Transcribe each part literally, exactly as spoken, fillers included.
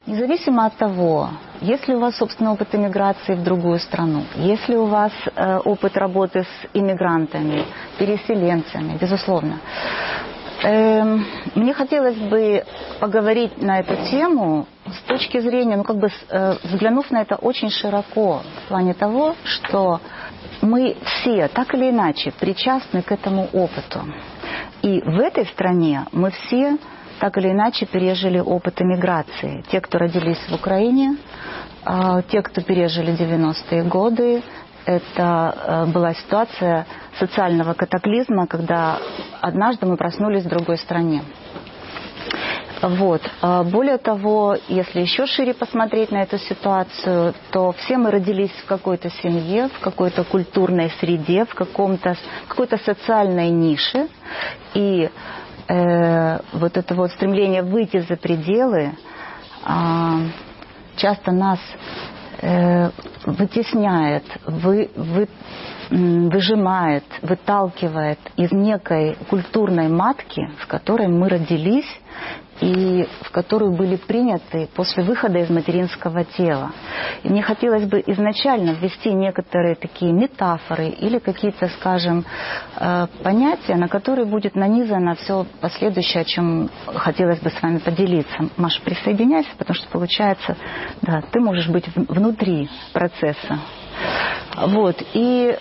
Независимо от того, есть ли у вас собственный опыт иммиграции в другую страну, есть ли у вас э, опыт работы с иммигрантами, переселенцами, безусловно. Э, мне хотелось бы поговорить на эту тему с точки зрения, ну как бы э, взглянув на это очень широко, в плане того, что мы все так или иначе причастны к этому опыту. И в этой стране мы все так или иначе пережили опыт эмиграции. Те, кто родились в Украине, те, кто пережили девяностые годы, это была ситуация социального катаклизма, когда однажды мы проснулись в другой стране. Вот. Более того, если еще шире посмотреть на эту ситуацию, то все мы родились в какой-то семье, в какой-то культурной среде, в каком-то, какой-то социальной нише. И э, вот это вот стремление выйти за пределы э, часто нас э, вытесняет, вы, вы, выжимает, выталкивает из некой культурной матки, в которой мы родились, и в которую были приняты после выхода из материнского тела. И мне хотелось бы изначально ввести некоторые такие метафоры или какие-то, скажем, понятия, на которые будет нанизано все последующее, о чем хотелось бы с вами поделиться. Маша, присоединяйся, потому что получается, да, ты можешь быть внутри процесса. Вот, и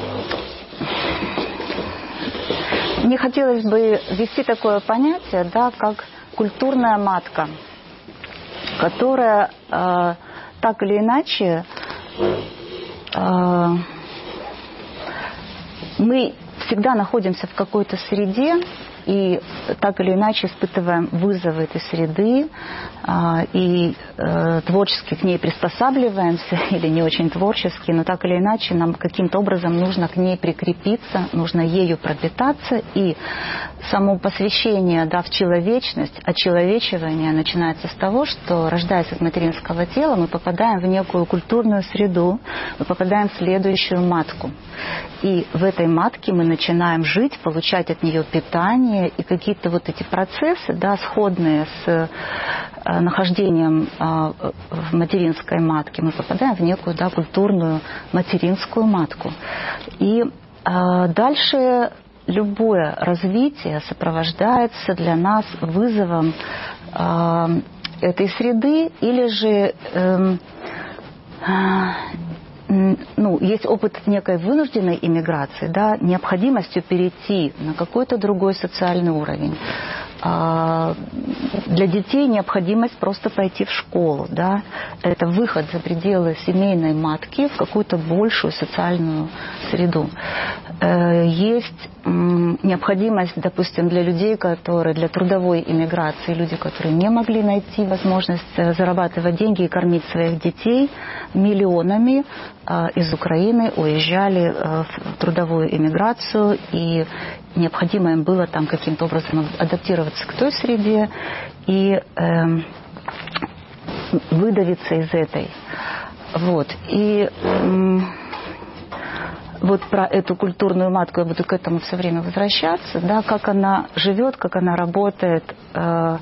мне хотелось бы ввести такое понятие, да, как культурная матка, которая э, так или иначе э, мы всегда находимся в какой-то среде и так или иначе испытываем вызовы этой среды э, и э, творчески к ней приспосабливаемся или не очень творчески, но так или иначе нам каким-то образом нужно к ней прикрепиться, нужно ею пропитаться, и само посвящение, да, в человечность, очеловечивание начинается с того, что, рождаясь из материнского тела, мы попадаем в некую культурную среду, мы попадаем в следующую матку. И в этой матке мы начинаем жить, получать от нее питание, и какие-то вот эти процессы, да, сходные с э, нахождением э, в материнской матке, мы попадаем в некую, да, культурную материнскую матку. И э, дальше любое развитие сопровождается для нас вызовом э, этой среды, или же э, э, ну, есть опыт некой вынужденной иммиграции, да, необходимостью перейти на какой-то другой социальный уровень. А для детей необходимость просто пойти в школу, да, это выход за пределы семейной матки в какую-то большую социальную среду. Есть необходимость, допустим, для людей, которые для трудовой иммиграции, люди, которые не могли найти возможность зарабатывать деньги и кормить своих детей, миллионами из Украины уезжали в трудовую иммиграцию, и необходимо им было там каким-то образом адаптироваться к той среде и э, выдавиться из этой. Вот. И э, вот про эту культурную матку я буду к этому все время возвращаться, да, как она живет, как она работает э, э,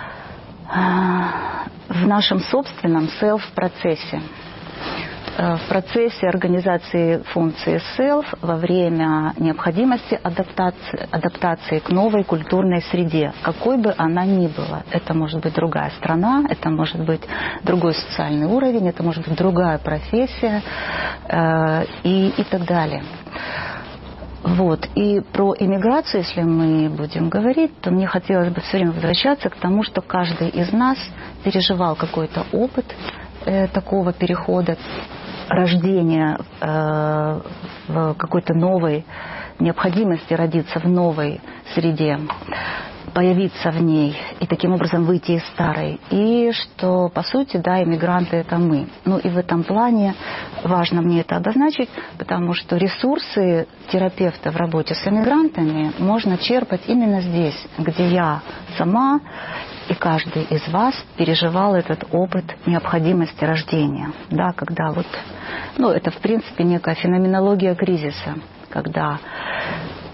в нашем собственном селф-процессе. В процессе организации функции self во время необходимости адаптации, адаптации к новой культурной среде, какой бы она ни была. Это может быть другая страна, это может быть другой социальный уровень, это может быть другая профессия э, и, и так далее. Вот. И про иммиграцию, если мы будем говорить, то мне хотелось бы все время возвращаться к тому, что каждый из нас переживал какой-то опыт э, такого перехода, рождения э, в какой-то новой необходимости родиться в новой среде, появиться в ней и таким образом выйти из старой. И что, по сути, да, иммигранты — это мы. Ну и в этом плане важно мне это обозначить, потому что ресурсы терапевта в работе с иммигрантами можно черпать именно здесь, где я сама и каждый из вас переживал этот опыт необходимости рождения. Да, когда вот, ну, это в принципе некая феноменология кризиса, когда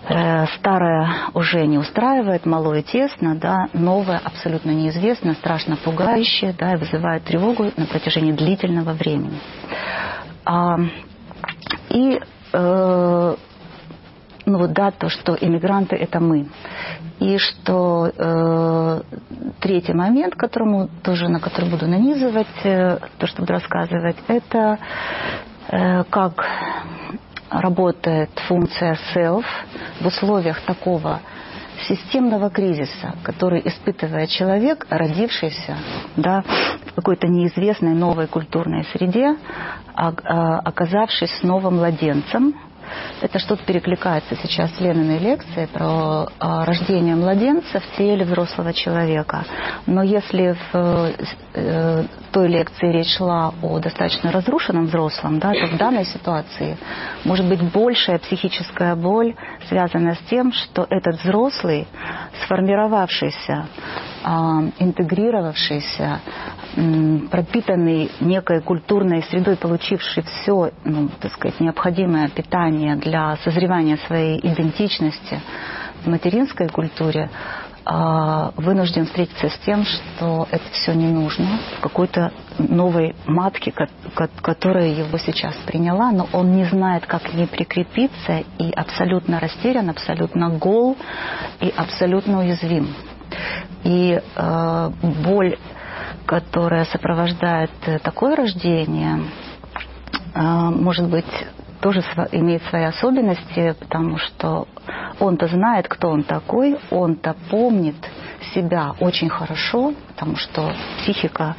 Старое уже не устраивает, малое тесно, да, новое абсолютно неизвестно, страшно пугающее, да, и вызывает тревогу на протяжении длительного времени. А, и э, ну вот да, то, что иммигранты — это мы. И что э, третий момент, которому тоже, на который буду нанизывать, э, то, что буду рассказывать, это э, как работает функция self в условиях такого системного кризиса, который испытывает человек, родившийся, да, в какой-то неизвестной новой культурной среде, оказавшись снова младенцем. Это что-то перекликается сейчас с Лениной лекцией про а, рождение младенца в теле взрослого человека. Но если в э, той лекции речь шла о достаточно разрушенном взрослом, да, то в данной ситуации может быть большая психическая боль, связанная с тем, что этот взрослый, сформировавшийся, э, интегрировавшийся, э, пропитанный некой культурной средой, получивший все, ну, так сказать, необходимое питание для созревания своей идентичности в материнской культуре, вынужден встретиться с тем, что это все не нужно в какой-то новой матке, которая его сейчас приняла, но он не знает, как к ней прикрепиться, и абсолютно растерян, абсолютно гол и абсолютно уязвим. И э, боль, которая сопровождает такое рождение, э, может быть, тоже имеет свои особенности, потому что он-то знает, кто он такой, он-то помнит себя очень хорошо, потому что психика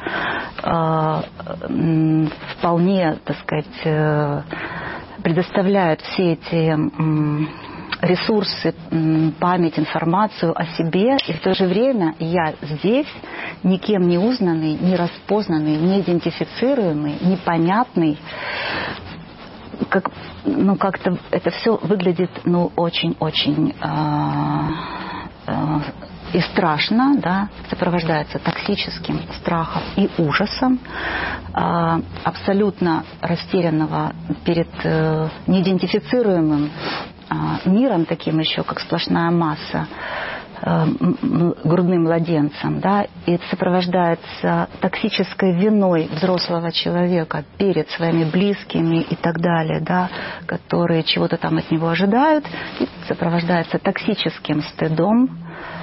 э, вполне, так сказать, э, предоставляет все эти э, ресурсы, э, память, информацию о себе, и в то же время я здесь никем не узнанный, не распознанный, не идентифицируемый, непонятный. Как, ну, как-то это все выглядит, ну, очень-очень э, э, и страшно, да, сопровождается токсическим страхом и ужасом, э, абсолютно растерянного перед э, неидентифицируемым э, миром, таким еще, как сплошная масса, грудным младенцем, да, и это сопровождается токсической виной взрослого человека перед своими близкими и так далее, да, которые чего-то там от него ожидают, и сопровождается токсическим стыдом.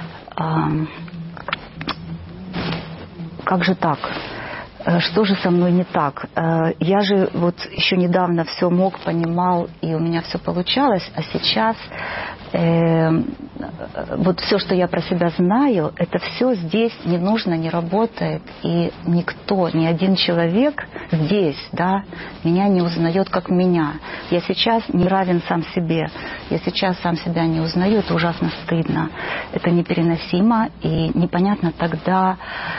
Как же так? Что же со мной не так? Я же вот еще недавно все мог, понимал, и у меня все получалось, а сейчас э, вот все, что я про себя знаю, это все здесь не нужно, не работает, и никто, ни один человек здесь, да, меня не узнает как меня. Я сейчас не равен сам себе, я сейчас сам себя не узнаю, это ужасно стыдно, это непереносимо, и непонятно тогда...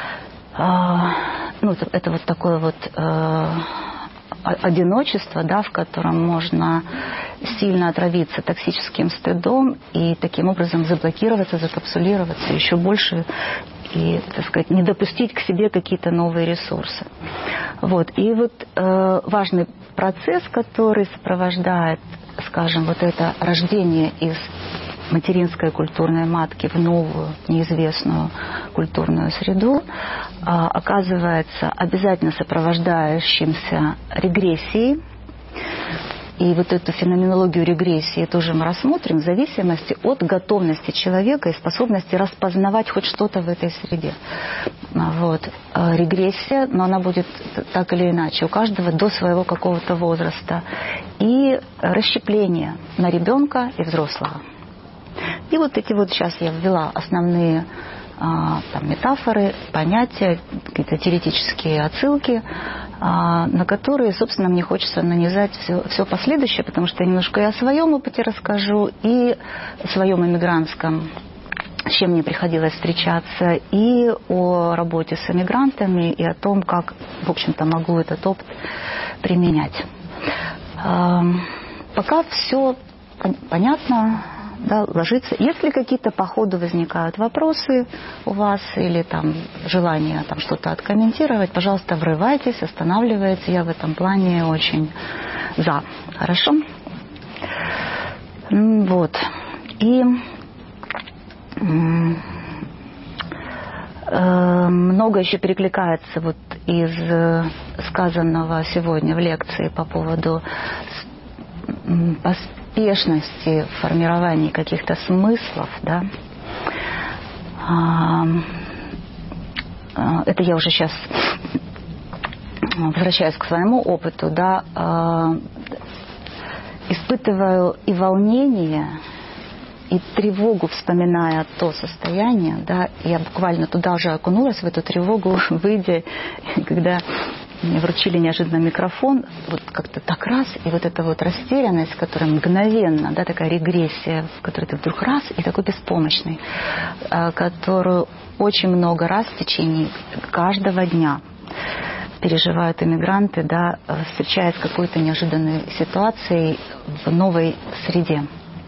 Ну, это, это вот такое вот э, одиночество, да, в котором можно сильно отравиться токсическим стыдом и таким образом заблокироваться, закапсулироваться еще больше и, так сказать, не допустить к себе какие-то новые ресурсы. Вот. И вот э, важный процесс, который сопровождает, скажем, вот это рождение из материнской культурной матки в новую, неизвестную культурную среду, оказывается обязательно сопровождающимся регрессией. И вот эту феноменологию регрессии тоже мы рассмотрим в зависимости от готовности человека и способности распознавать хоть что-то в этой среде. Вот. Регрессия, но она будет так или иначе у каждого до своего какого-то возраста. И расщепление на ребенка и взрослого. И вот эти вот сейчас я ввела основные а, там, метафоры, понятия, какие-то теоретические отсылки, а, на которые, собственно, мне хочется нанизать все, все последующее, потому что я немножко и о своем опыте расскажу, и о своем иммигрантском, с чем мне приходилось встречаться, и о работе с иммигрантами, и о том, как, в общем-то, могу этот опыт применять. А, пока все понятно. Да, ложиться. Если какие-то по ходу возникают вопросы у вас или там желание там что-то откомментировать, пожалуйста, врывайтесь, останавливайтесь. Я в этом плане очень за. Хорошо? Вот. И много еще перекликается вот из сказанного сегодня в лекции по поводу поспешности в формировании каких-то смыслов, да. Это я уже сейчас возвращаюсь к своему опыту, да, испытываю и волнение, и тревогу, вспоминая то состояние, да, я буквально туда же окунулась, в эту тревогу, выйдя, когда мне вручили неожиданно микрофон, вот как-то так раз, и вот эта вот растерянность, которая мгновенно, да, такая регрессия, в которой ты вдруг раз, и такой беспомощный, которую очень много раз в течение каждого дня переживают иммигранты, да, встречаясь с какой-то неожиданной ситуацией в новой среде.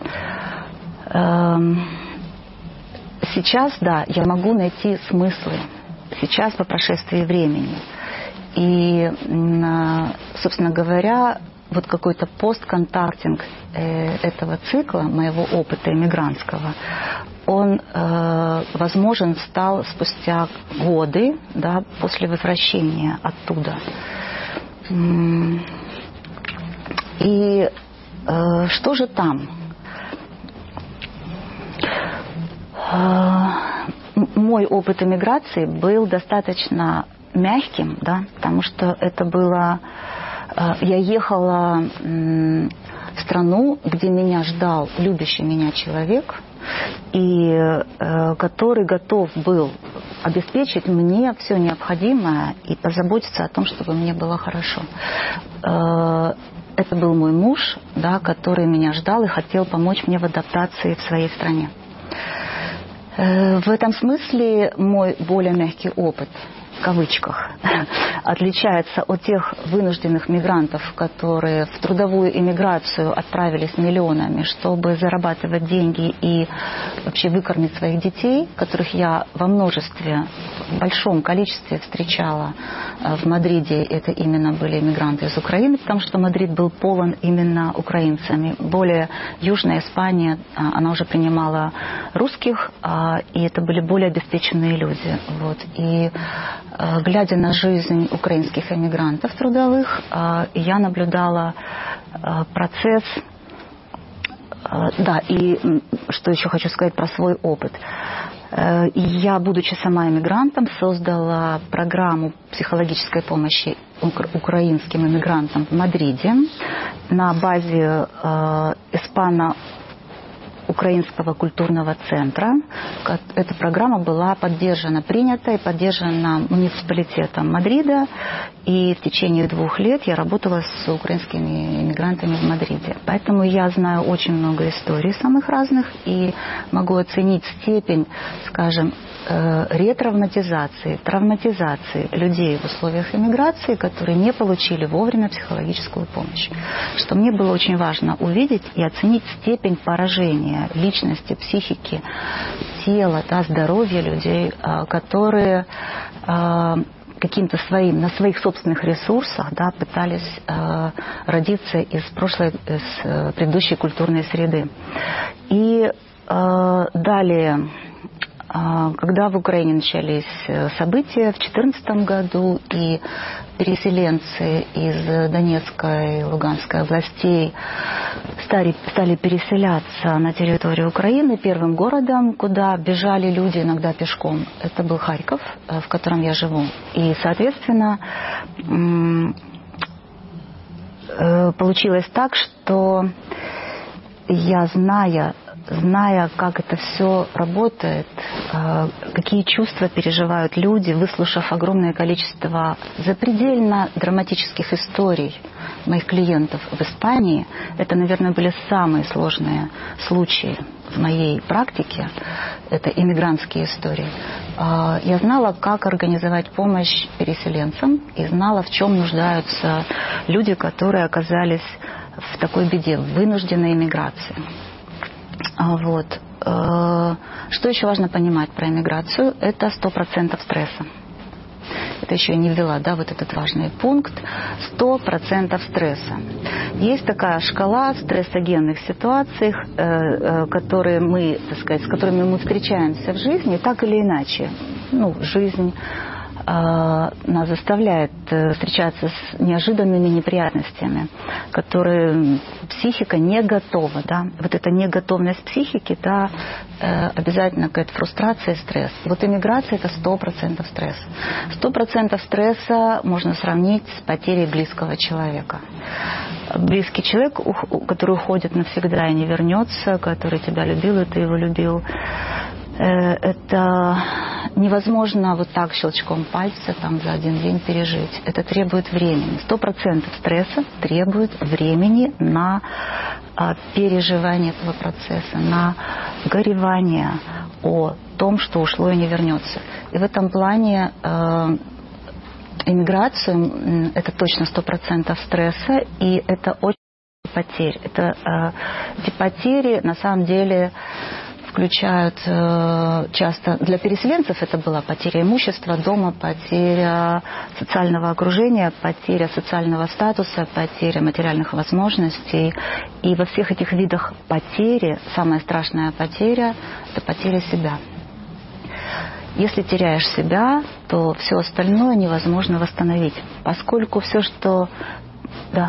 Сейчас, да, я могу найти смыслы. Сейчас, по прошествии времени. И, собственно говоря, вот какой-то постконтактинг этого цикла, моего опыта иммигрантского, он э, возможен стал спустя годы, да, после возвращения оттуда. И э, что же там? Э, мой опыт эмиграции был достаточно мягким, да, потому что это было... Э, я ехала э, в страну, где меня ждал любящий меня человек, и э, который готов был обеспечить мне все необходимое и позаботиться о том, чтобы мне было хорошо. Э, это был мой муж, да, который меня ждал и хотел помочь мне в адаптации в своей стране. Э, в этом смысле мой более мягкий опыт, в кавычках, отличается от тех вынужденных мигрантов, которые в трудовую эмиграцию отправились миллионами, чтобы зарабатывать деньги и вообще выкормить своих детей, которых я во множестве, в большом количестве встречала в Мадриде. Это именно были эмигранты из Украины, потому что Мадрид был полон именно украинцами. Более Южная Испания, она уже принимала русских, и это были более обеспеченные люди. Вот. И глядя на жизнь украинских эмигрантов трудовых, я наблюдала процесс, да, и что еще хочу сказать про свой опыт. Я, будучи сама эмигрантом, создала программу психологической помощи украинским эмигрантам в Мадриде на базе испано Украинского культурного центра. Эта программа была поддержана, принята и поддержана муниципалитетом Мадрида. И в течение двух лет я работала с украинскими иммигрантами в Мадриде. Поэтому я знаю очень много историй самых разных и могу оценить степень, скажем, ретравматизации, травматизации людей в условиях иммиграции, которые не получили вовремя психологическую помощь. Что мне было очень важно увидеть и оценить степень поражения личности, психики, тела, да, здоровья людей, которые каким-то своим, на своих собственных ресурсах, да, пытались э, родиться из прошлой, из э, предыдущей культурной среды. И э, далее, э, когда в Украине начались события в две тысячи четырнадцатом году, и переселенцы из Донецкой и Луганской областей стали, стали переселяться на территорию Украины, первым городом, куда бежали люди иногда пешком, это был Харьков, в котором я живу. И, соответственно, получилось так, что я, зная, зная, как это все работает, какие чувства переживают люди, выслушав огромное количество запредельно драматических историй моих клиентов в Испании, это, наверное, были самые сложные случаи в моей практике, это иммигрантские истории. Я знала, как организовать помощь переселенцам и знала, в чем нуждаются люди, которые оказались в такой беде, в вынужденной эмиграции. Вот. Что еще важно понимать про эмиграцию? Это сто процентов стресса. это еще не ввела, да, вот этот важный пункт, сто процентов стресса. Есть такая шкала в стрессогенных ситуациях, которые мы, так сказать, с которыми мы встречаемся в жизни, так или иначе. Ну, жизнь нас заставляет встречаться с неожиданными неприятностями, которые психика не готова. Да? Вот эта неготовность психики, да, обязательно какая-то фрустрация и стресс. Вот иммиграция – это сто процентов стресс. сто процентов стресса можно сравнить с потерей близкого человека. Близкий человек, который уходит навсегда и не вернется, который тебя любил, и ты его любил, это невозможно вот так щелчком пальца там за один день пережить. Это требует времени. Сто процентов стресса требует времени на а, переживание этого процесса, на горевание о том, что ушло и не вернется. И в этом плане э, иммиграция – это точно сто процентов стресса, и это очень потерь. Это, э, эти потери на самом деле включают э, часто, для переселенцев это была потеря имущества, дома, потеря социального окружения, потеря социального статуса, потеря материальных возможностей. И во всех этих видах потери самая страшная потеря – это потеря себя. Если теряешь себя, то все остальное невозможно восстановить, поскольку все, что… Да.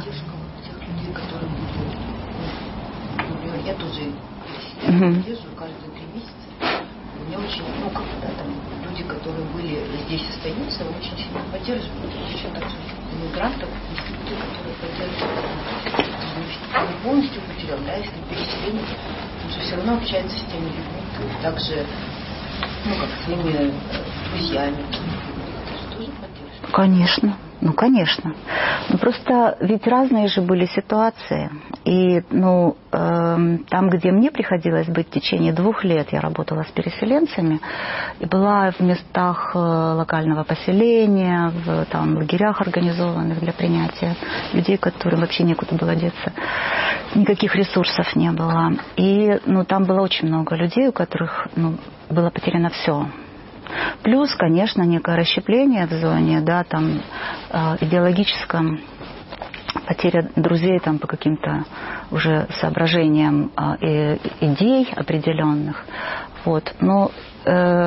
Я тоже Угу. каждые три месяца. Меня очень, ну, как да, там, люди, которые были здесь, остаются, очень сильно поддерживают. Еще так же иммигрантов, есть люди, которые поддерживают. Не полностью потерял, да, если переселение, он же все равно общается с теми людьми, также, ну, как своими друзьями. Это же тоже поддерживает. Конечно. Ну, конечно. Ну, просто ведь разные же были ситуации. И, ну, э, там, где мне приходилось быть в течение двух лет, я работала с переселенцами, и была в местах э, локального поселения, в там, лагерях, организованных для принятия людей, которым вообще некуда было деться. Никаких ресурсов не было. И, ну, там было очень много людей, у которых, ну, было потеряно все. Плюс, конечно, некое расщепление в зоне, да, там э, идеологическом, потеря друзей там по каким-то уже соображениям э, идей определенных. Вот. Но э,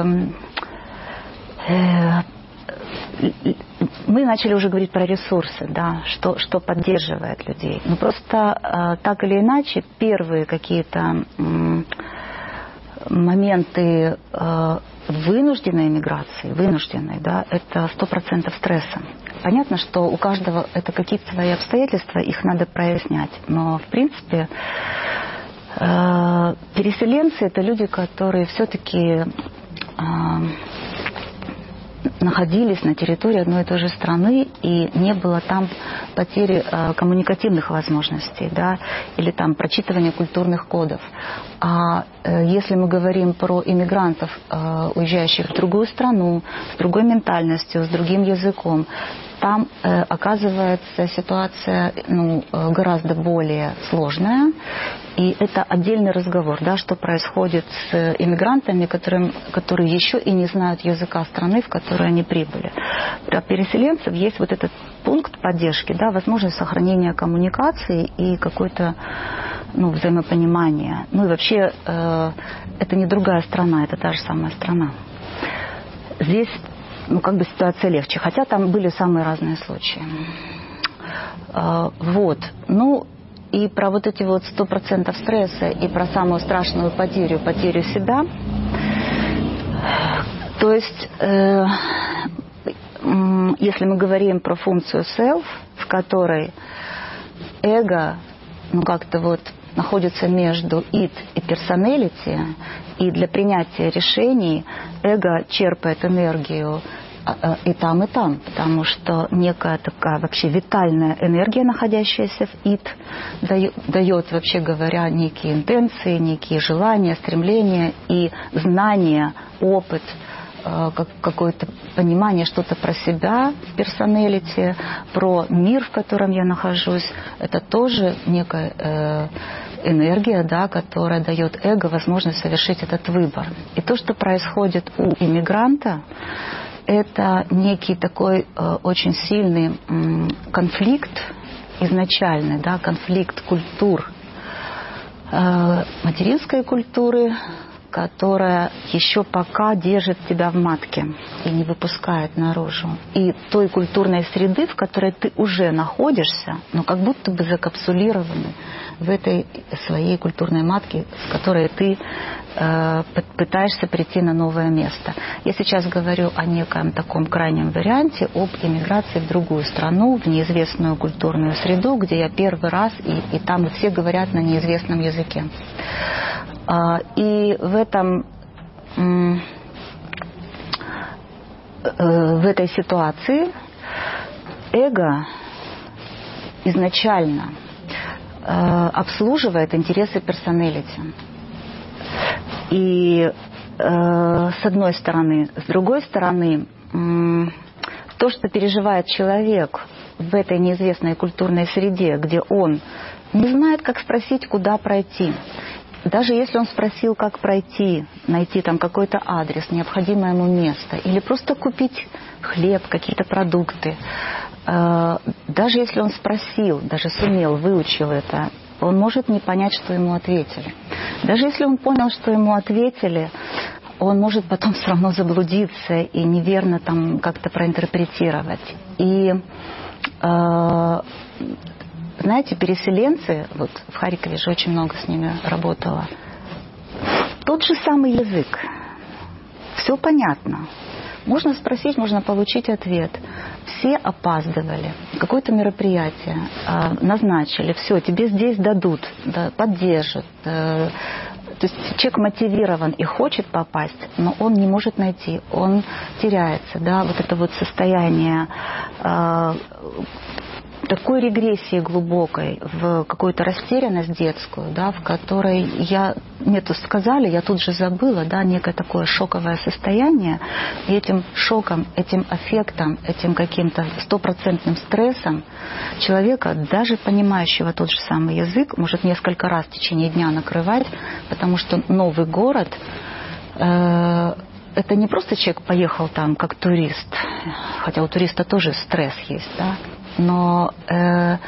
э, мы начали уже говорить про ресурсы, да, что, что поддерживает людей. Ну просто э, так или иначе первые какие-то э, моменты э, вынужденной миграции, вынужденной, да, это сто процентов стресса. Понятно, что у каждого это какие-то свои обстоятельства, их надо прояснять. Но, в принципе, э, переселенцы – это люди, которые все-таки э, находились на территории одной и той же страны, и не было там потери э, коммуникативных возможностей, да, или там прочитывания культурных кодов. А э, если мы говорим про иммигрантов, э, уезжающих в другую страну, с другой ментальностью, с другим языком, там э, оказывается ситуация, ну, э, гораздо более сложная. И это отдельный разговор, да, что происходит с иммигрантами, которым, которые еще и не знают языка страны, в которую они прибыли. Для переселенцев есть вот этот пункт поддержки, да, возможность сохранения коммуникации и какое-то, ну, взаимопонимание. Ну и вообще э, это не другая страна, это та же самая страна. Здесь, ну, как бы ситуация легче, хотя там были самые разные случаи. Э, вот, ну, и про вот эти вот сто процентов стресса и про самую страшную потерю, потерю себя. То есть, э, э, если мы говорим про функцию self, в которой эго, ну, как-то вот находится между id и personality, и для принятия решений эго черпает энергию и там, и там, потому что некая такая вообще витальная энергия, находящаяся в id, дает, дает, вообще говоря, некие интенции, некие желания, стремления и знания, опыт, как, какое-то понимание, что-то про себя в персоналити, про мир, в котором я нахожусь. Это тоже некая э, энергия, да, которая дает эго возможность совершить этот выбор. И то, что происходит у иммигранта, это некий такой э, очень сильный м, конфликт изначальный, да, конфликт культур. Э, материнской культуры, которая еще пока держит тебя в матке и не выпускает наружу. И той культурной среды, в которой ты уже находишься, но как будто бы закапсулированный в этой своей культурной матке, с которой ты э, пытаешься прийти на новое место. Я сейчас говорю о неком таком крайнем варианте, об эмиграции в другую страну, в неизвестную культурную среду, где я первый раз, и, и там все говорят на неизвестном языке. И в этом, в этой ситуации эго изначально обслуживает интересы персоналити. И с одной стороны, с другой стороны, то, что переживает человек в этой неизвестной культурной среде, где он не знает, как спросить, куда пройти. Даже если он спросил, как пройти, найти там какой-то адрес, необходимое ему место, или просто купить хлеб, какие-то продукты, даже если он спросил, даже сумел, выучил это, он может не понять, что ему ответили. Даже если он понял, что ему ответили, он может потом все равно заблудиться и неверно там как-то проинтерпретировать. И знаете, переселенцы, вот в Харькове же очень много с ними работала, тот же самый язык, все понятно. Можно спросить, можно получить ответ. Все опаздывали, какое-то мероприятие э, назначили, все, тебе здесь дадут, да, поддержат. Э, то есть человек мотивирован и хочет попасть, но он не может найти, он теряется, да, вот это вот состояние э, такой регрессии глубокой, в какую-то растерянность детскую, да, в которой я, мне тут сказали, я тут же забыла, да, некое такое шоковое состояние, и этим шоком, этим аффектом, этим каким-то стопроцентным стрессом человека, даже понимающего тот же самый язык, может несколько раз в течение дня накрывать, потому что новый город э, это не просто человек поехал там как турист, хотя у туриста тоже стресс есть, да, но э,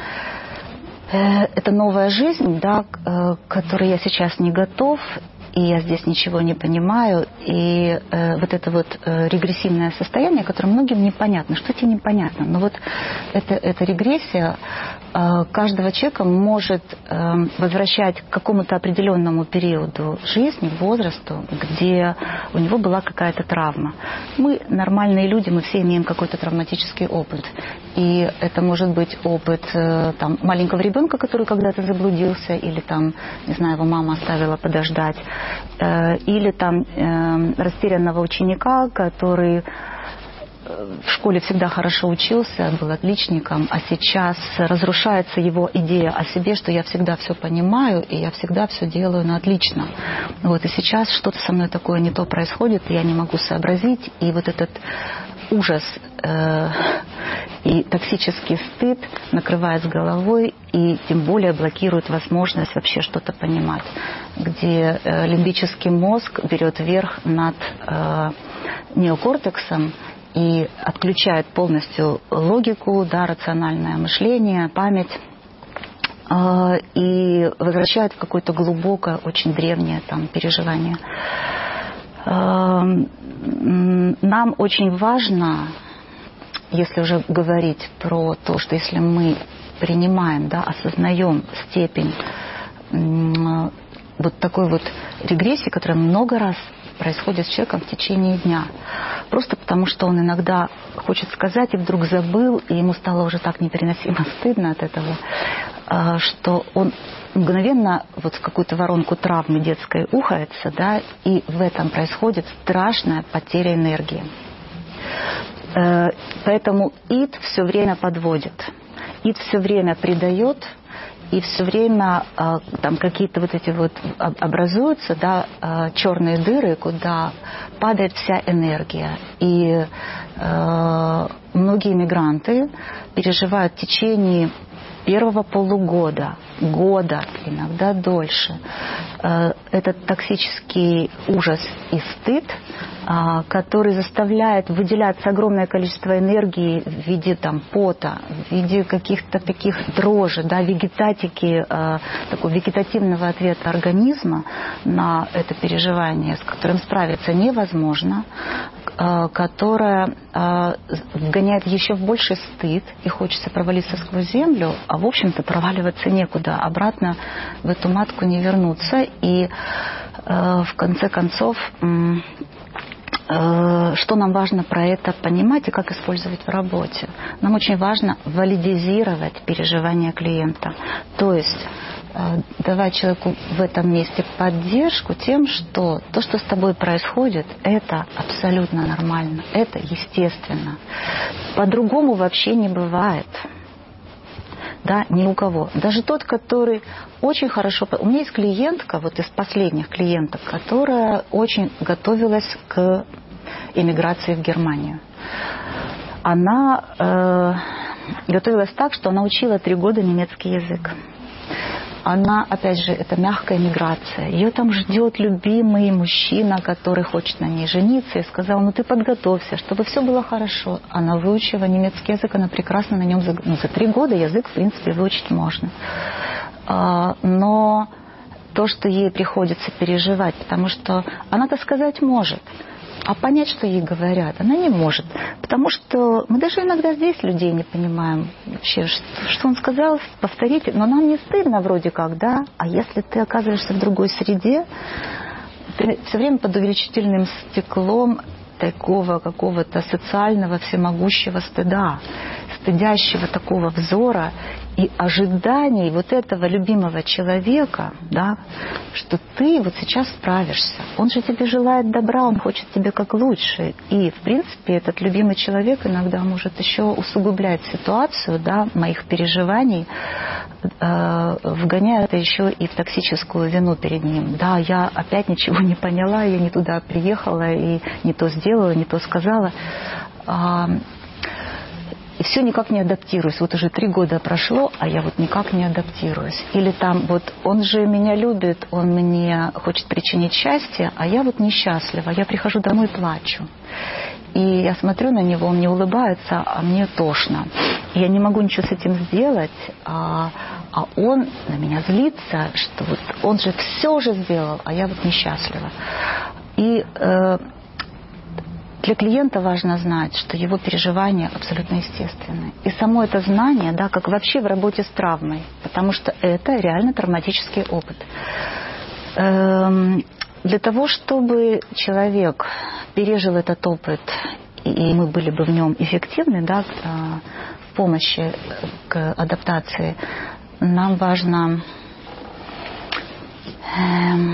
э, это новая жизнь, да, э, к которой я сейчас не готов, и я здесь ничего не понимаю, и э, вот это вот э, регрессивное состояние, которое многим непонятно. Что тебе непонятно? Но вот это, эта регрессия э, каждого человека может э, возвращать к какому-то определенному периоду жизни, возрасту, где у него была какая-то травма. Мы нормальные люди, мы все имеем какой-то травматический опыт. И это может быть опыт э, там, маленького ребенка, который когда-то заблудился, или там, не знаю, его мама оставила подождать, или там э, растерянного ученика, который в школе всегда хорошо учился, был отличником, а сейчас разрушается его идея о себе, что я всегда все понимаю, и я всегда все делаю на отлично. Вот, и сейчас что-то со мной такое не то происходит, и я не могу сообразить, и вот этот ужас э, и токсический стыд накрывает с головой и тем более блокирует возможность вообще что-то понимать, где э, лимбический мозг берет верх над э, неокортексом и отключает полностью логику, да, рациональное мышление, память, э, и возвращает в какое-то глубокое, очень древнее там переживание. Нам очень важно, если уже говорить про то, что если мы принимаем, да, осознаем степень вот такой вот регрессии, которая много раз происходит с человеком в течение дня, просто потому что он иногда хочет сказать и вдруг забыл, и ему стало уже так непереносимо стыдно от этого, что он мгновенно вот в какую-то воронку травмы детской ухается, да, и в этом происходит страшная потеря энергии. Поэтому ид все время подводит, ид все время предает, и все время там какие-то вот эти вот образуются, да, черные дыры, куда падает вся энергия. И э, многие мигранты переживают в течение первого полугода, года, иногда дольше, э, этот токсический ужас и стыд который заставляет выделяться огромное количество энергии в виде там, пота, в виде каких-то таких дрожжей, да, вегетатики, такого вегетативного ответа организма на это переживание, с которым справиться невозможно, которое вгоняет еще в больший стыд, и хочется провалиться сквозь землю, а в общем-то проваливаться некуда, обратно в эту матку не вернуться. И в конце концов, что нам важно про это понимать и как использовать в работе? Нам очень важно валидизировать переживания клиента. То есть давать человеку в этом месте поддержку тем, что то, что с тобой происходит, это абсолютно нормально, это естественно. По-другому вообще не бывает. Да, ни у кого. Даже тот, который очень хорошо... У меня есть клиентка, вот из последних клиенток, которая очень готовилась к эмиграции в Германию. Она э, готовилась так, что она учила три года немецкий язык. Она, опять же, это мягкая миграция. Ее там ждет любимый мужчина, который хочет на ней жениться, и сказал: ну ты подготовься, чтобы все было хорошо. Она выучила немецкий язык, она прекрасно на нем... Ну, за три года язык, в принципе, выучить можно. А, но то, что ей приходится переживать, потому что она-то сказать может, а понять, что ей говорят, она не может. Потому что мы даже иногда здесь людей не понимаем вообще, что, что он сказал, повторите. Но нам не стыдно вроде как, да? А если ты оказываешься в другой среде, ты все время под увеличительным стеклом такого какого-то социального всемогущего стыда, стыдящего такого взора и ожиданий вот этого любимого человека, да, что ты вот сейчас справишься. Он же тебе желает добра, он хочет тебе как лучше. И, в принципе, этот любимый человек иногда может еще усугублять ситуацию, да, моих переживаний, э, вгоняя это еще и в токсическую вину перед ним. Да, я опять ничего не поняла, я не туда приехала и не то сделала, не то сказала. И все никак не адаптируюсь. Вот уже три года прошло, а я вот никак не адаптируюсь. Или там вот он же меня любит, он мне хочет причинить счастье, а я вот несчастлива. Я прихожу домой и плачу. И я смотрю на него, он мне улыбается, а мне тошно. И я не могу ничего с этим сделать, а, а он на меня злится, что вот он же все же сделал, а я вот несчастлива. И... Э, Для клиента важно знать, что его переживания абсолютно естественны. И само это знание, да, как вообще в работе с травмой, потому что это реально травматический опыт. Эм, для того, чтобы человек пережил этот опыт, и мы были бы в нем эффективны, да, в помощи к адаптации, нам важно... Эм,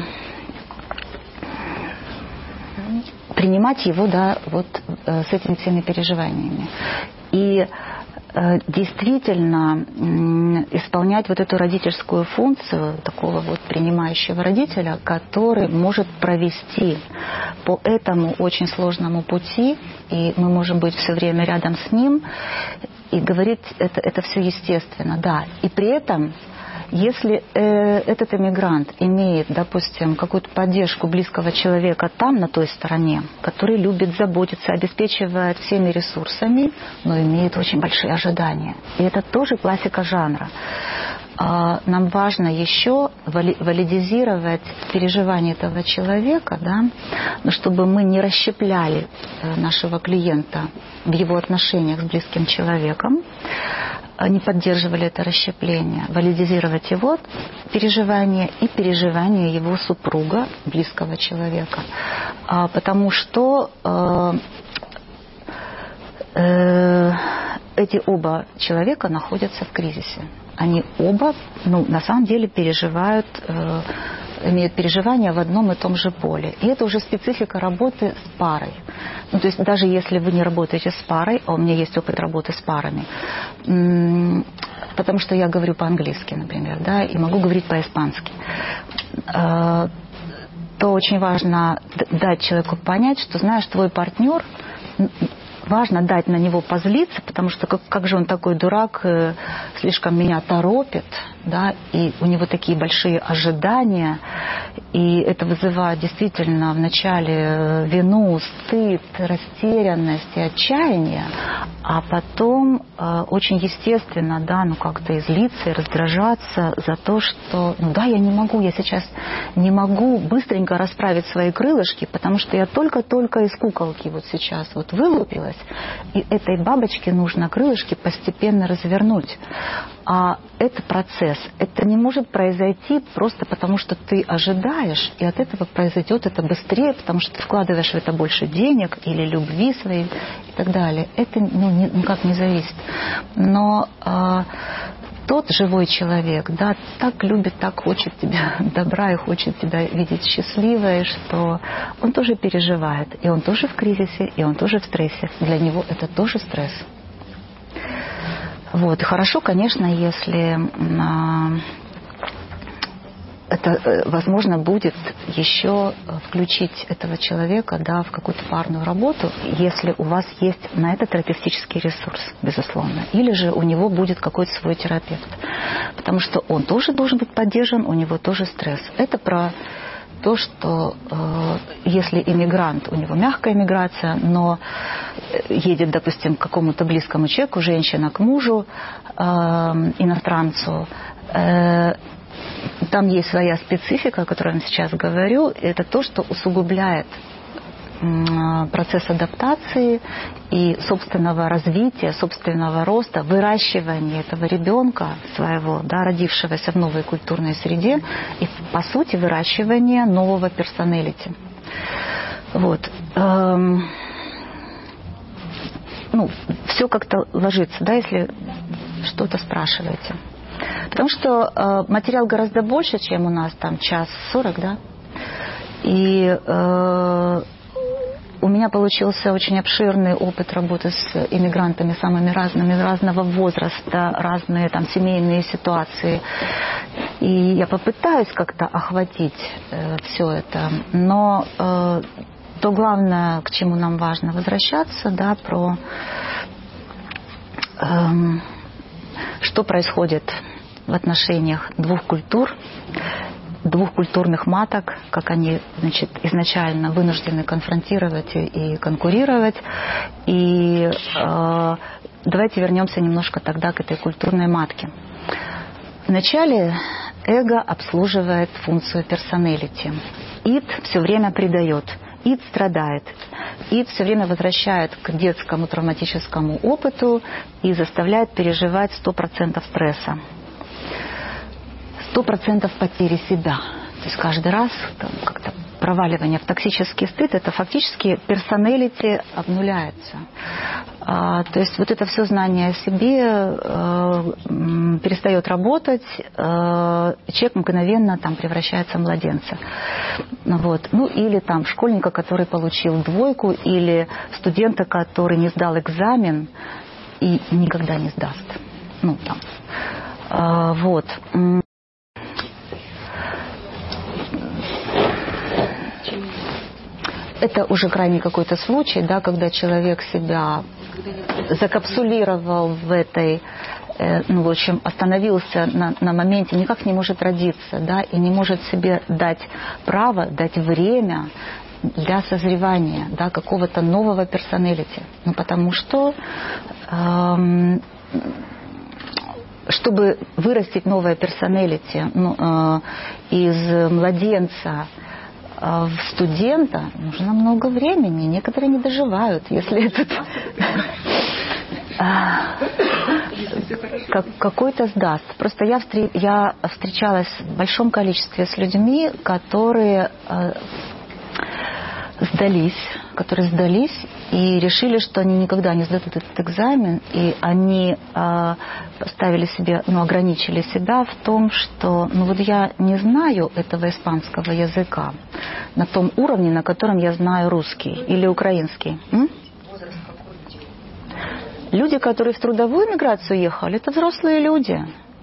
принимать его, да, вот э, с этими всеми переживаниями. И э, действительно э, исполнять вот эту родительскую функцию такого вот принимающего родителя, который может провести по этому очень сложному пути, и мы можем быть все время рядом с ним, и говорить, это, это все естественно, да. И при этом... Если э, этот эмигрант имеет, допустим, какую-то поддержку близкого человека там, на той стороне, который любит заботиться, обеспечивает всеми ресурсами, но имеет очень большие ожидания. И это тоже классика жанра. А, нам важно еще вали- валидизировать переживания этого человека, да, но чтобы мы не расщепляли э, нашего клиента в его отношениях с близким человеком, не поддерживали это расщепление, валидизировать его переживания и переживания его супруга, близкого человека. А, потому что э, э, эти оба человека находятся в кризисе. Они оба, ну, на самом деле переживают, э, имеют переживания в одном и том же поле. И это уже специфика работы с парой. Ну, то есть даже если вы не работаете с парой, а у меня есть опыт работы с парами, потому что я говорю по-английски, например, да, и могу говорить по-испански, то очень важно дать человеку понять, что, знаешь, твой партнер, важно дать на него позлиться, потому что как, как же он такой дурак, слишком меня торопит, да, и у него такие большие ожидания, и это вызывает действительно вначале вину, стыд, растерянность и отчаяние, а потом э, очень естественно, да, ну как-то и злиться, и раздражаться за то, что, ну да, я не могу, я сейчас не могу быстренько расправить свои крылышки, потому что я только-только из куколки вот сейчас вот вылупилась, и этой бабочке нужно крылышки постепенно развернуть. А это процесс. Это не может произойти просто потому, что ты ожидаешь, и от этого произойдет это быстрее, потому что ты вкладываешь в это больше денег или любви своей и так далее. Это ну, никак не зависит. Но э, тот живой человек, да, так любит, так хочет тебя добра и хочет тебя видеть счастливой, что он тоже переживает, и он тоже в кризисе, и он тоже в стрессе. Для него это тоже стресс. Вот. И хорошо, конечно, если э, это э, возможно будет еще включить этого человека, да, в какую-то парную работу, если у вас есть на это терапевтический ресурс, безусловно. Или же у него будет какой-то свой терапевт. Потому что он тоже должен быть поддержан, у него тоже стресс. Это про то, что э, если иммигрант, у него мягкая миграция, но едет, допустим, к какому-то близкому человеку, женщина к мужу, э, иностранцу, э, там есть своя специфика, о которой я сейчас говорю, это то, что усугубляет процесс адаптации и собственного развития, собственного роста, выращивания этого ребенка своего, да, родившегося в новой культурной среде, и, по сути, выращивания нового персоналити. Вот. Эм, ну, все как-то ложится, да, если что-то спрашиваете. Потому что э, материал гораздо больше, чем у нас там час сорок, да, и э, у меня получился очень обширный опыт работы с иммигрантами самыми разными, разного возраста, разные там семейные ситуации. И я попытаюсь как-то охватить э, все это. Но э, то главное, к чему нам важно возвращаться, да, про э, что происходит в отношениях двух культур, двух культурных маток, как они, значит, изначально вынуждены конфронтировать и конкурировать. И э, давайте вернемся немножко тогда к этой культурной матке. Вначале эго обслуживает функцию персоналити. Ид все время предает. Ид страдает. Ид все время возвращает к детскому травматическому опыту и заставляет переживать сто процентов стресса. Сто процентов потери себя. То есть каждый раз там, как-то проваливание в токсический стыд, это фактически персоналити обнуляется. А, то есть вот это все знание о себе э, перестает работать, э, человек мгновенно там превращается в младенца. Вот. Ну или там школьника, который получил двойку, или студента, который не сдал экзамен и никогда не сдаст. Ну там. А, вот. Это уже крайний какой-то случай, да, когда человек себя закапсулировал в этой, э, ну, в общем, остановился на, на моменте, никак не может родиться, да, и не может себе дать право, дать время для созревания, да, какого-то нового персоналити. Ну, потому что эм, чтобы вырастить новое персоналити, ну, э, из младенца в студента нужно много времени. Некоторые не доживают, если этот какой-то сдаст. Просто я, встр... я встречалась в большом количестве с людьми, которые сдались, которые сдались и решили, что они никогда не сдадут этот экзамен, и они э, поставили себе, ну, ограничили себя в том, что, ну, вот я не знаю этого испанского языка на том уровне, на котором я знаю русский или украинский. М? Возраст какой? Люди, которые в трудовую миграцию ехали, это взрослые люди.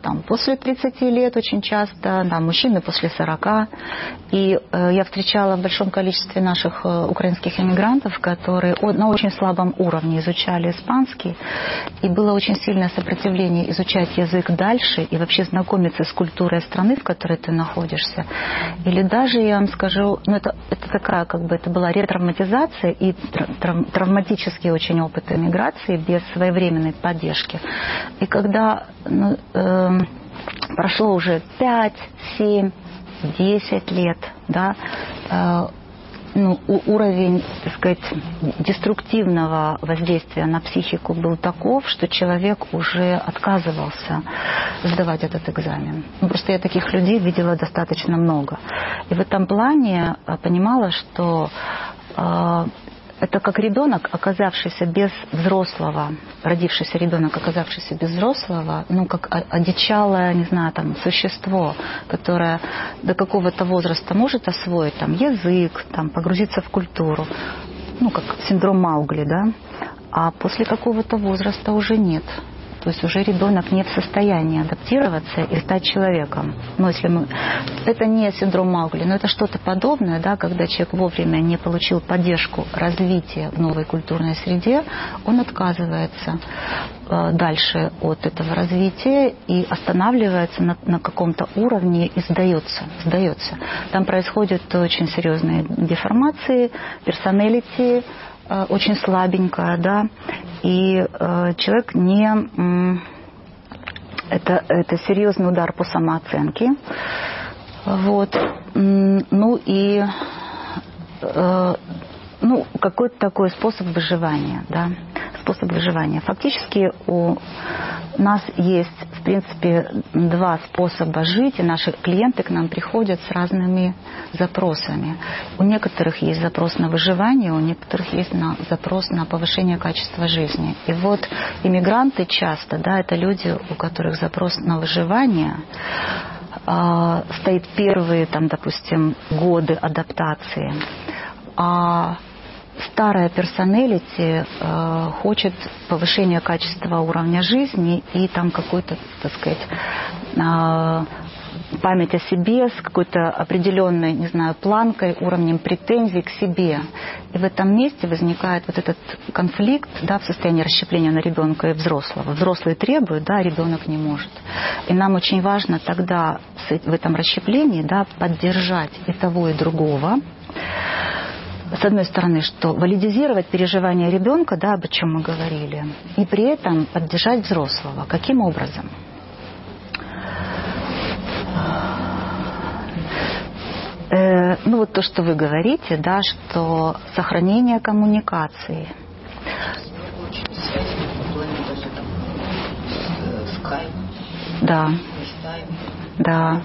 там, после тридцати лет очень часто, да, мужчины после сорока. И э, я встречала в большом количестве наших э, украинских иммигрантов, которые о, на очень слабом уровне изучали испанский. И было очень сильное сопротивление изучать язык дальше и вообще знакомиться с культурой страны, в которой ты находишься. Или даже, я вам скажу, ну это, это такая, как бы, это была ретравматизация и трав, травматический очень опыт эмиграции без своевременной поддержки. И когда ну, э, прошло уже пять, семь, десять лет, да, э, ну, уровень, так сказать, деструктивного воздействия на психику был таков, что человек уже отказывался сдавать этот экзамен. Ну, просто я таких людей видела достаточно много. И в этом плане понимала, что э, это как ребенок, оказавшийся без взрослого, родившийся ребенок, оказавшийся без взрослого, ну, как одичалое, не знаю, там, существо, которое до какого-то возраста может освоить там язык, там, погрузиться в культуру, ну, как синдром Маугли, да, а после какого-то возраста уже нет. То есть уже ребенок не в состоянии адаптироваться и стать человеком. Но если мы... Это не синдром Маугли, но это что-то подобное, да, когда человек вовремя не получил поддержку развития в новой культурной среде, он отказывается э, дальше от этого развития и останавливается на, на каком-то уровне и сдается, сдается. Там происходят очень серьезные деформации, персоналити, очень слабенькая, да, и э, человек не... М, это, это серьезный удар по самооценке. Вот. Ну и э, ну, какой-то такой способ выживания, да, способ выживания. Фактически у нас есть, в принципе, два способа жить, и наши клиенты к нам приходят с разными запросами. У некоторых есть запрос на выживание, у некоторых есть на, запрос на повышение качества жизни. И вот иммигранты часто, да, это люди, у которых запрос на выживание э, стоит первые, там, допустим, годы адаптации, а старая персоналити э, хочет повышения качества уровня жизни и там какой-то, так сказать, э, память о себе с какой-то определенной, не знаю, планкой, уровнем претензий к себе. И в этом месте возникает вот этот конфликт, да, в состоянии расщепления на ребенка и взрослого. Взрослый требует, да, ребенок не может. И нам очень важно тогда в этом расщеплении, да, поддержать и того, и другого. С одной стороны, что валидизировать переживания ребенка, да, об чем мы говорили, и при этом поддержать взрослого. Каким образом? Э, ну вот то, что вы говорите, да, что сохранение коммуникации. Да. Да.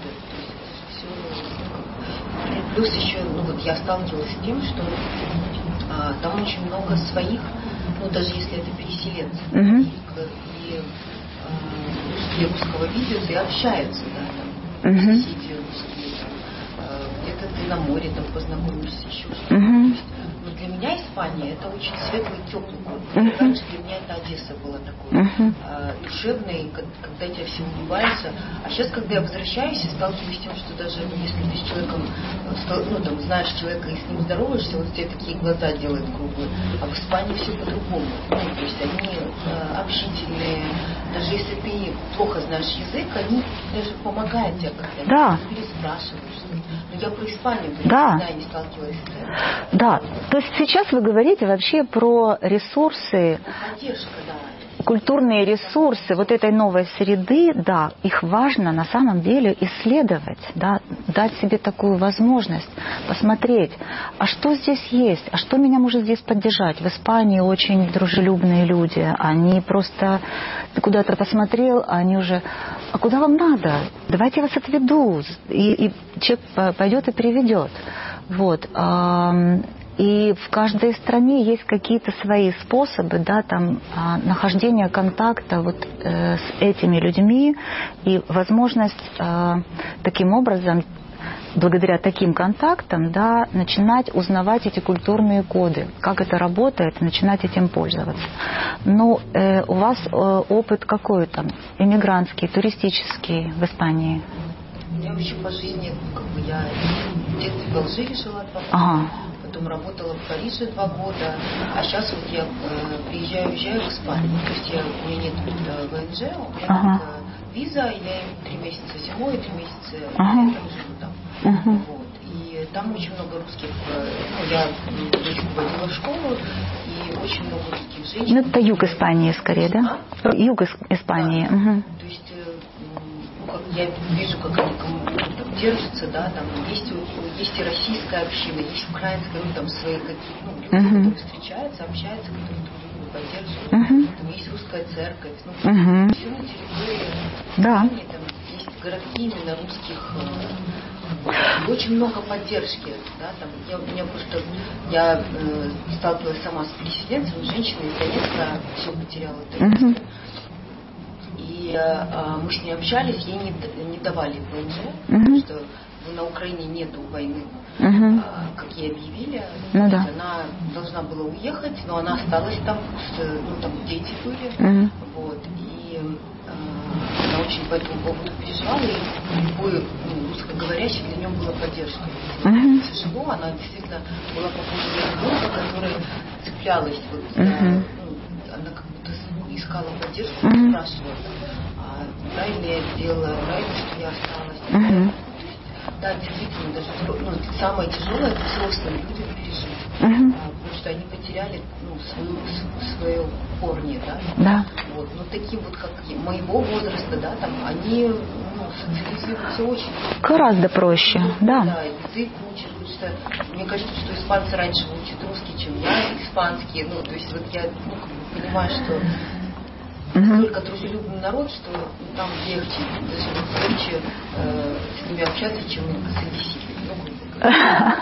Плюс еще, ну вот я сталкивалась с тем, что а, там очень много своих, ну даже если это переселенцы, uh-huh. и, и а, русские русского видят и общаются, да, там, uh-huh. соседи русские, там, а, где-то ты на море там познакомишься, еще что-то. Uh-huh. Но для меня Испания это очень светлый, теплый город. Uh-huh. Раньше для меня это Одесса была такой uh-huh. а, душевной, когда тебя все улыбаются. А сейчас, когда я возвращаюсь и сталкиваюсь с тем, что даже ну, если ты с человеком, ну там знаешь человека и с ним здороваешься, вот тебе такие глаза делают круглые. А в Испании все по-другому. Ну, то есть они а, общительные. Даже если ты плохо знаешь язык, они даже помогают тебе как-то. Да. Ты переспрашиваешь. Но я про Испанию, то да. никогда не сталкивалась с этим. Да. То есть сейчас вы говорите вообще про ресурсы, поддержка, да. Культурные ресурсы вот этой новой среды, да, их важно на самом деле исследовать, да, дать себе такую возможность посмотреть, а что здесь есть, а что меня может здесь поддержать. В Испании очень дружелюбные люди, они просто, ты куда-то посмотрел, а они уже, а куда вам надо? Давайте я вас отведу. И, и человек пойдет и переведет. Вот. И в каждой стране есть какие-то свои способы, да, там, нахождения контакта вот, э, с этими людьми и возможность э, таким образом благодаря таким контактам, да, начинать узнавать эти культурные коды, как это работает, начинать этим пользоваться. Но э, у вас э, опыт какой там? Иммигрантский, туристический в Испании? У меня вообще по жизни, ну, как бы я в детстве в Алжире жила два года, ага. потом работала в Париже два года, а сейчас вот я э, приезжаю, уезжаю в Испанию. То есть я, у меня нет э, ВНЖ, у меня ага. только виза, я три месяца зимой, три месяца ага. летом живу там. Ага. Вот. И там очень много русских, ну, я дочку водила в школу, и очень много русских женщин. Ну, это юг Испании скорее, да? А? Юг Испании. Да. Угу. То есть, ну, как я вижу, как они там держатся, да, там есть, есть и российская община, есть украинская, ну, там свои какие-то, ну, люди, угу. которые встречаются, общаются, которые друг друга поддерживают. Угу. Там есть русская церковь, ну, угу. все на территории. Да. Там есть городки именно русских. Очень много поддержки, да, там, я, у меня просто, я э, сталкивалась сама с переселенцем, женщина из Донецка все потеряла, uh-huh. и э, мы с ней общались, ей не, не давали ВНЖ, uh-huh. потому что на Украине нету войны, uh-huh. э, как ей объявили, ну, да. она должна была уехать, но она осталась там, ну, там дети были, uh-huh. вот, и она очень по этому поводу переживала, и любой, ну, русскоговорящий для нее была поддержка. Uh-huh. Тяжело, она действительно была похожа на ребенка, которая цеплялась, вот, uh-huh. ну, она как будто искала поддержку, uh-huh. спрашивала, а правильно я сделала, правильно, что я осталась. Uh-huh. Да, действительно, даже ну, самое тяжелое это взрослые люди пережили, uh-huh. а, потому что они потеряли, ну, свою, свое корни, да. Да. Вот, но такие вот, как моего возраста, да, там, они, ну, социализируются очень. Гораздо проще, да. Да, язык учат, потому что мне кажется, что испанцы раньше учат русский, чем я, испанский, ну, то есть вот я, ну, как бы понимаю, что настолько дружелюбный народ, что ну, там легче, даже легче э, с ними общаться, чем среди себя.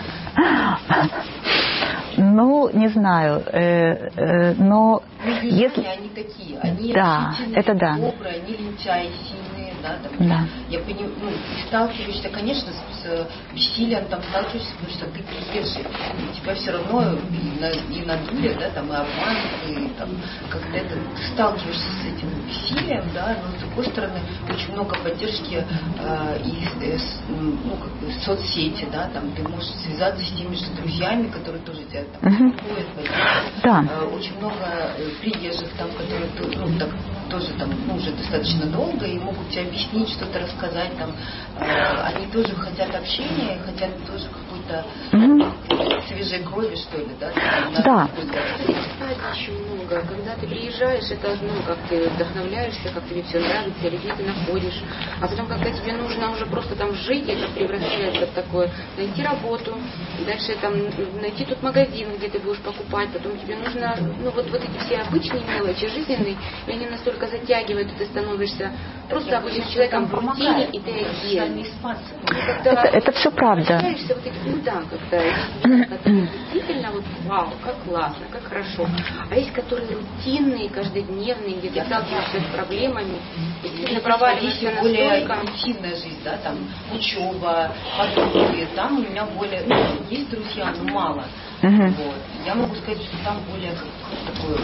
Ну, не знаю, э, э, но если... Они такие, они да, это да. добрые, они лентяи, сильные, да, там, да. Я понимаю, ну, ты сталкиваешься, конечно, с, с бессилием, там, сталкиваешься, потому что ты приезжий, у тебя все равно и, на, и надули, да, там, и обман, и там, как-то это, ты сталкиваешься с этим бессилием, да, но с другой стороны, очень много поддержки э, и, э, с, ну, как бы, соцсети, да, там, ты можешь связаться с теми же друзьями, которые тоже тебя там uh-huh. успокоят, да. э, очень много приезжих там, которые, ну, так, тоже там, ну, уже достаточно долго и могут тебе объяснить, что-то рассказать там, э, они тоже хотят общения, хотят тоже какой-то mm-hmm. свежей крови, что ли, да? Да. Очень много. Когда ты приезжаешь, это, ну, как ты вдохновляешься, как тебе все нравится, людей ты находишь, а потом, когда тебе нужно уже просто там жить, это превращается в такое, найти работу, дальше там найти тот магазин, где ты будешь покупать, потом тебе нужно, ну, вот, вот эти все обычные мелочи жизненные, и они настолько затягивают, и ты становишься просто обычным человеком в рутине, и ты один. Это, это все правда. Вот этим, да, как-то действительно вот вау, как классно, как хорошо. А есть, которые рутинные, каждодневные, где ты сталкиваешься с проблемами, и действительно проваливаешься настолько. Более рутинная жизнь, да, там учеба, подруги, там у меня более, ну, есть друзья, но мало. Uh-huh. Вот. Я могу сказать, что там более как, такое,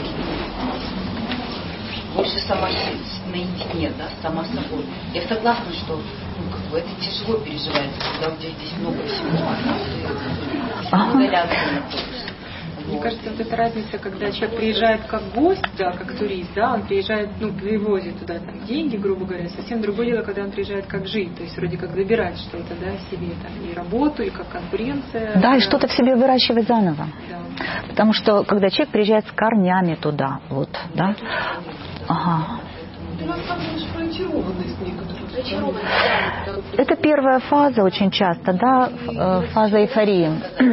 больше сама наедине, да, сама собой. Я согласна, что, ну, как бы это тяжело переживается, когда у тебя здесь много всего, а там ты ага. в изоляции находишься. Мне кажется, вот эта разница, когда человек приезжает как гость, да, как турист, да, он приезжает, ну, привозит туда там деньги, грубо говоря, совсем другое дело, когда он приезжает как жить, то есть вроде как забирать что-то, да, себе, там, и работу, и как конкуренция. Да, да. И что-то в себе выращивать заново. Да. Потому что, когда человек приезжает с корнями туда, вот, да, ага. Ты рассказываешь про очарованность некоторых. Это первая фаза очень часто, да, фаза эйфории.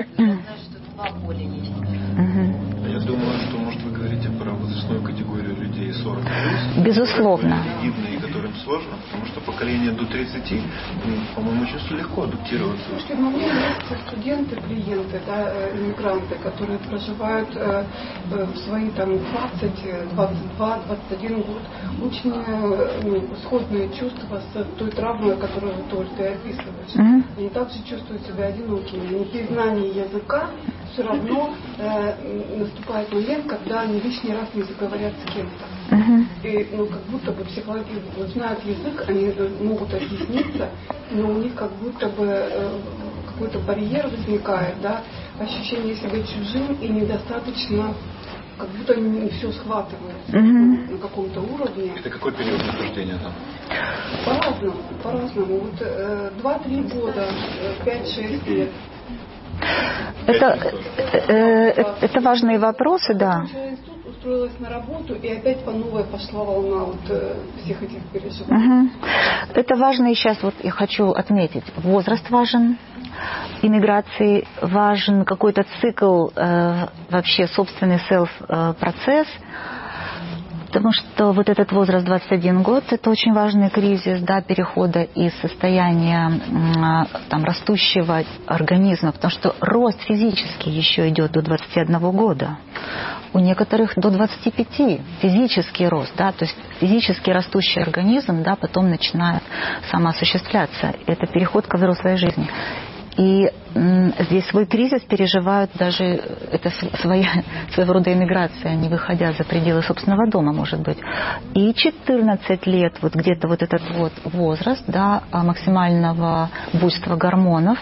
Угу. Я думаю, что, может, вы говорите про возрастную категорию людей сорок плюс. Безусловно. Наивные, которым сложно, потому что поколение до тридцати, ну, по-моему, очень легко адаптироваться. Слушайте, у меня есть студенты, клиенты, да, иммигранты, которые проживают э, в свои там двадцать, двадцать два, двадцать один год. Очень э, ну, сходные чувства с той травмой, которую вы только описываешь. Mm-hmm. Они также чувствуют себя одинокими. Не при знании языка все равно э, наступает момент, когда они лишний раз не заговорят с кем-то. Uh-huh. И ну, как будто бы психологи вот, знают язык, они могут объясниться, но у них как будто бы э, какой-то барьер возникает, да, ощущение себя чужим и недостаточно, как будто они не все схватывают uh-huh. на каком-то уровне. Это какой период нахождения там? По-разному, по-разному. Вот э, два-три года, пять-шесть лет. Это, э, это важные вопросы, да. Устроилась на работу, и опять по новой пошла волна вот, э, всех этих переживаний. Угу. Это важно, и сейчас вот я хочу отметить. Возраст важен, иммиграции важен, какой-то цикл, э, вообще собственный селф-процесс. Потому что вот этот возраст двадцать один год, это очень важный кризис, да, перехода из состояния там, растущего организма, потому что рост физически еще идет до двадцати одного года. У некоторых до двадцати пяти физический рост, да, то есть физически растущий организм, да, потом начинает самоосуществляться. Это переход ко взрослой жизни. И м, здесь свой кризис переживают даже, это своя, своего рода иммиграция, не выходя за пределы собственного дома, может быть. И четырнадцать лет, вот где-то вот этот вот возраст, да, максимального буйства гормонов,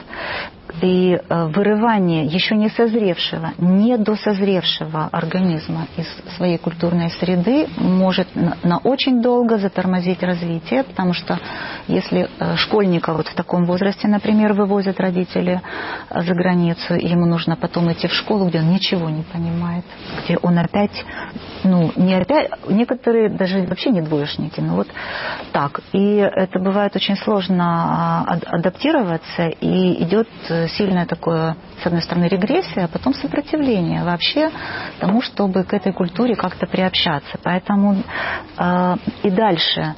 и вырывание еще не созревшего, не досозревшего организма из своей культурной среды может на, на очень долго затормозить развитие, потому что если школьника вот в таком возрасте, например, вывозят родители за границу, и ему нужно потом идти в школу, где он ничего не понимает, где он опять, ну, не опять, некоторые даже вообще не двоечники, ну вот так. И это бывает очень сложно адаптироваться, и идет сильное такое, с одной стороны, регрессия, а потом сопротивление вообще тому, чтобы к этой культуре как-то приобщаться. Поэтому э, и дальше,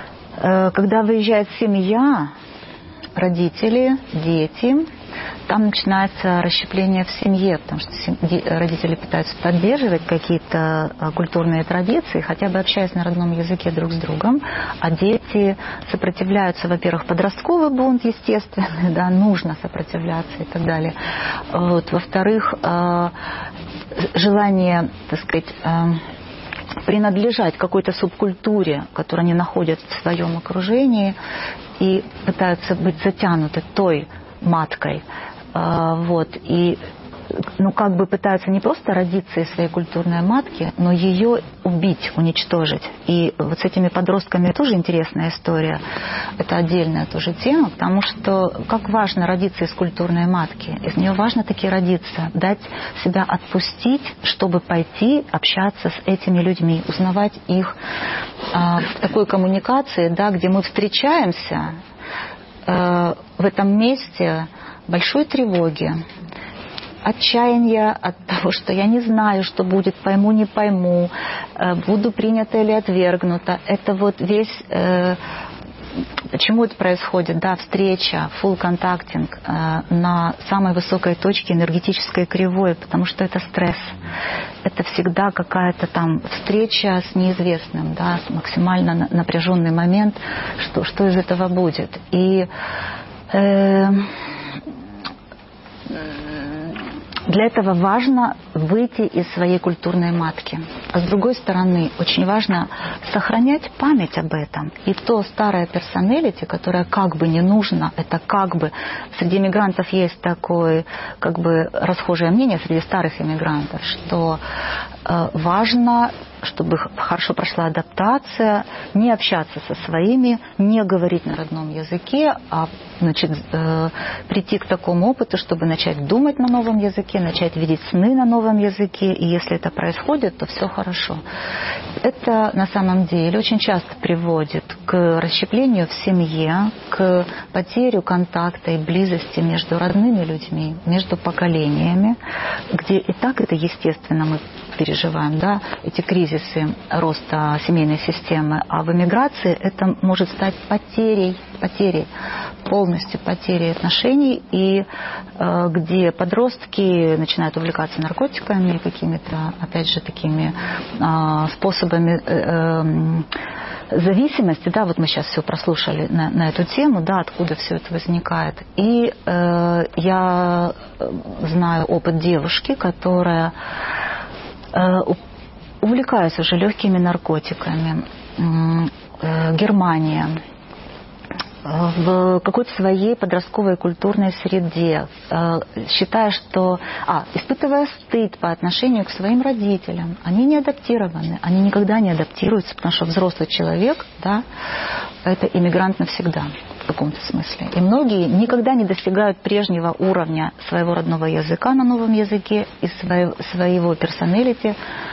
э, когда выезжает семья, родители, дети, там начинается расщепление в семье, потому что родители пытаются поддерживать какие-то культурные традиции, хотя бы общаясь на родном языке друг с другом, а дети сопротивляются, во-первых, подростковый бунт, естественно, да, нужно сопротивляться и так далее. Вот, во-вторых, желание, так сказать, принадлежать какой-то субкультуре, которую они находят в своем окружении, и пытаются быть затянуты той маткой. Вот. И ну, как бы пытаются не просто родиться из своей культурной матки, но ее убить, уничтожить. И вот с этими подростками тоже интересная история. Это отдельная тоже тема, потому что как важно родиться из культурной матки. Из нее важно таки родиться, дать себя отпустить, чтобы пойти общаться с этими людьми, узнавать их а, в такой коммуникации, да, где мы встречаемся а, в этом месте большой тревоги, отчаяния от того, что я не знаю, что будет, пойму, не пойму, буду принята или отвергнута. Это вот весь... Э, почему это происходит? Да, встреча, full contacting э, на самой высокой точке энергетической кривой, потому что это стресс. Это всегда какая-то там встреча с неизвестным, да, максимально напряженный момент, что, что из этого будет. И... Э, Для этого важно выйти из своей культурной матки. А с другой стороны, очень важно сохранять память об этом. И то старое персоналити, которое как бы не нужно, это как бы... Среди иммигрантов есть такое как бы расхожее мнение, среди старых иммигрантов, что э, важно, чтобы хорошо прошла адаптация, не общаться со своими, не говорить на родном языке, а значит, э, прийти к такому опыту, чтобы начать думать на новом языке, начать видеть сны на новом языке, и если это происходит, то все хорошо. это на самом деле очень часто приводит к расщеплению в семье, к потере контакта и близости между родными людьми, между поколениями, где и так это естественно мы переживаем, да, эти кризисы роста семейной системы, а в эмиграции это может стать потерей, потерей, полностью потерей отношений, и э, где подростки начинают увлекаться наркотиками, какими-то, опять же, такими э, способами э, э, зависимости, да, вот мы сейчас все прослушали на, на эту тему, да, откуда все это возникает. И э, я знаю опыт девушки, которая увлекаюсь уже легкими наркотиками. Германия. В какой-то своей подростковой культурной среде, считая, что... А, испытывая стыд по отношению к своим родителям. Они не адаптированы, они никогда не адаптируются, потому что взрослый человек, да, это иммигрант навсегда в каком-то смысле. И многие никогда не достигают прежнего уровня своего родного языка на новом языке и своего, своего персоналити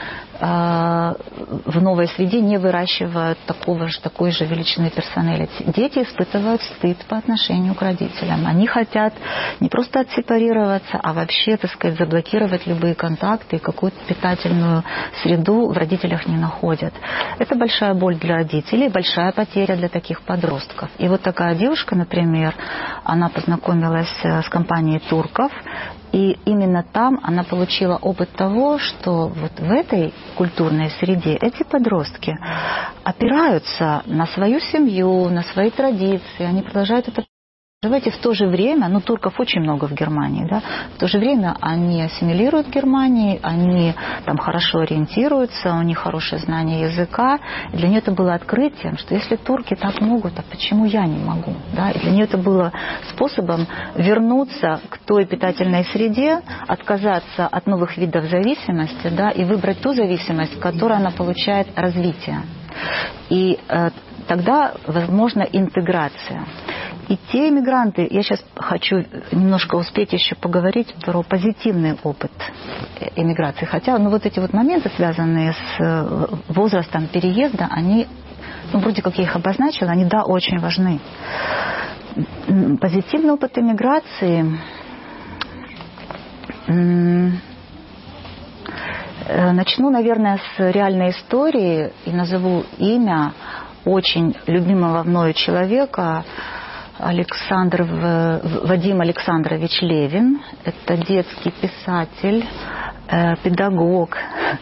в новой среде, не выращивают такого же, такой же величины персоналити. Дети испытывают стыд по отношению к родителям. Они хотят не просто отсепарироваться, а вообще, так сказать, заблокировать любые контакты и какую-то питательную среду в родителях не находят. Это большая боль для родителей, большая потеря для таких подростков. И вот такая девушка, например, она познакомилась с компанией турков, и именно там она получила опыт того, что вот в этой культурной среде эти подростки опираются на свою семью, на свои традиции, они продолжают это живать, и в то же время, ну, турков очень много в Германии, да, в то же время они ассимилируют Германию, они там хорошо ориентируются, у них хорошее знание языка, и для нее это было открытием, что если турки так могут, а почему я не могу, да, и для нее это было способом вернуться к той питательной среде, отказаться от новых видов зависимости, да, и выбрать ту зависимость, в которой она получает развитие. И э, тогда возможна интеграция. И те иммигранты, я сейчас хочу немножко успеть еще поговорить про позитивный опыт иммиграции. Хотя, ну, вот эти вот моменты, связанные с возрастом переезда, они, ну, вроде как я их обозначила, они, да, очень важны. Позитивный опыт иммиграции... Начну, наверное, с реальной истории и назову имя очень любимого мною человека, Александр, Вадим Александрович Левин. Это детский писатель, педагог.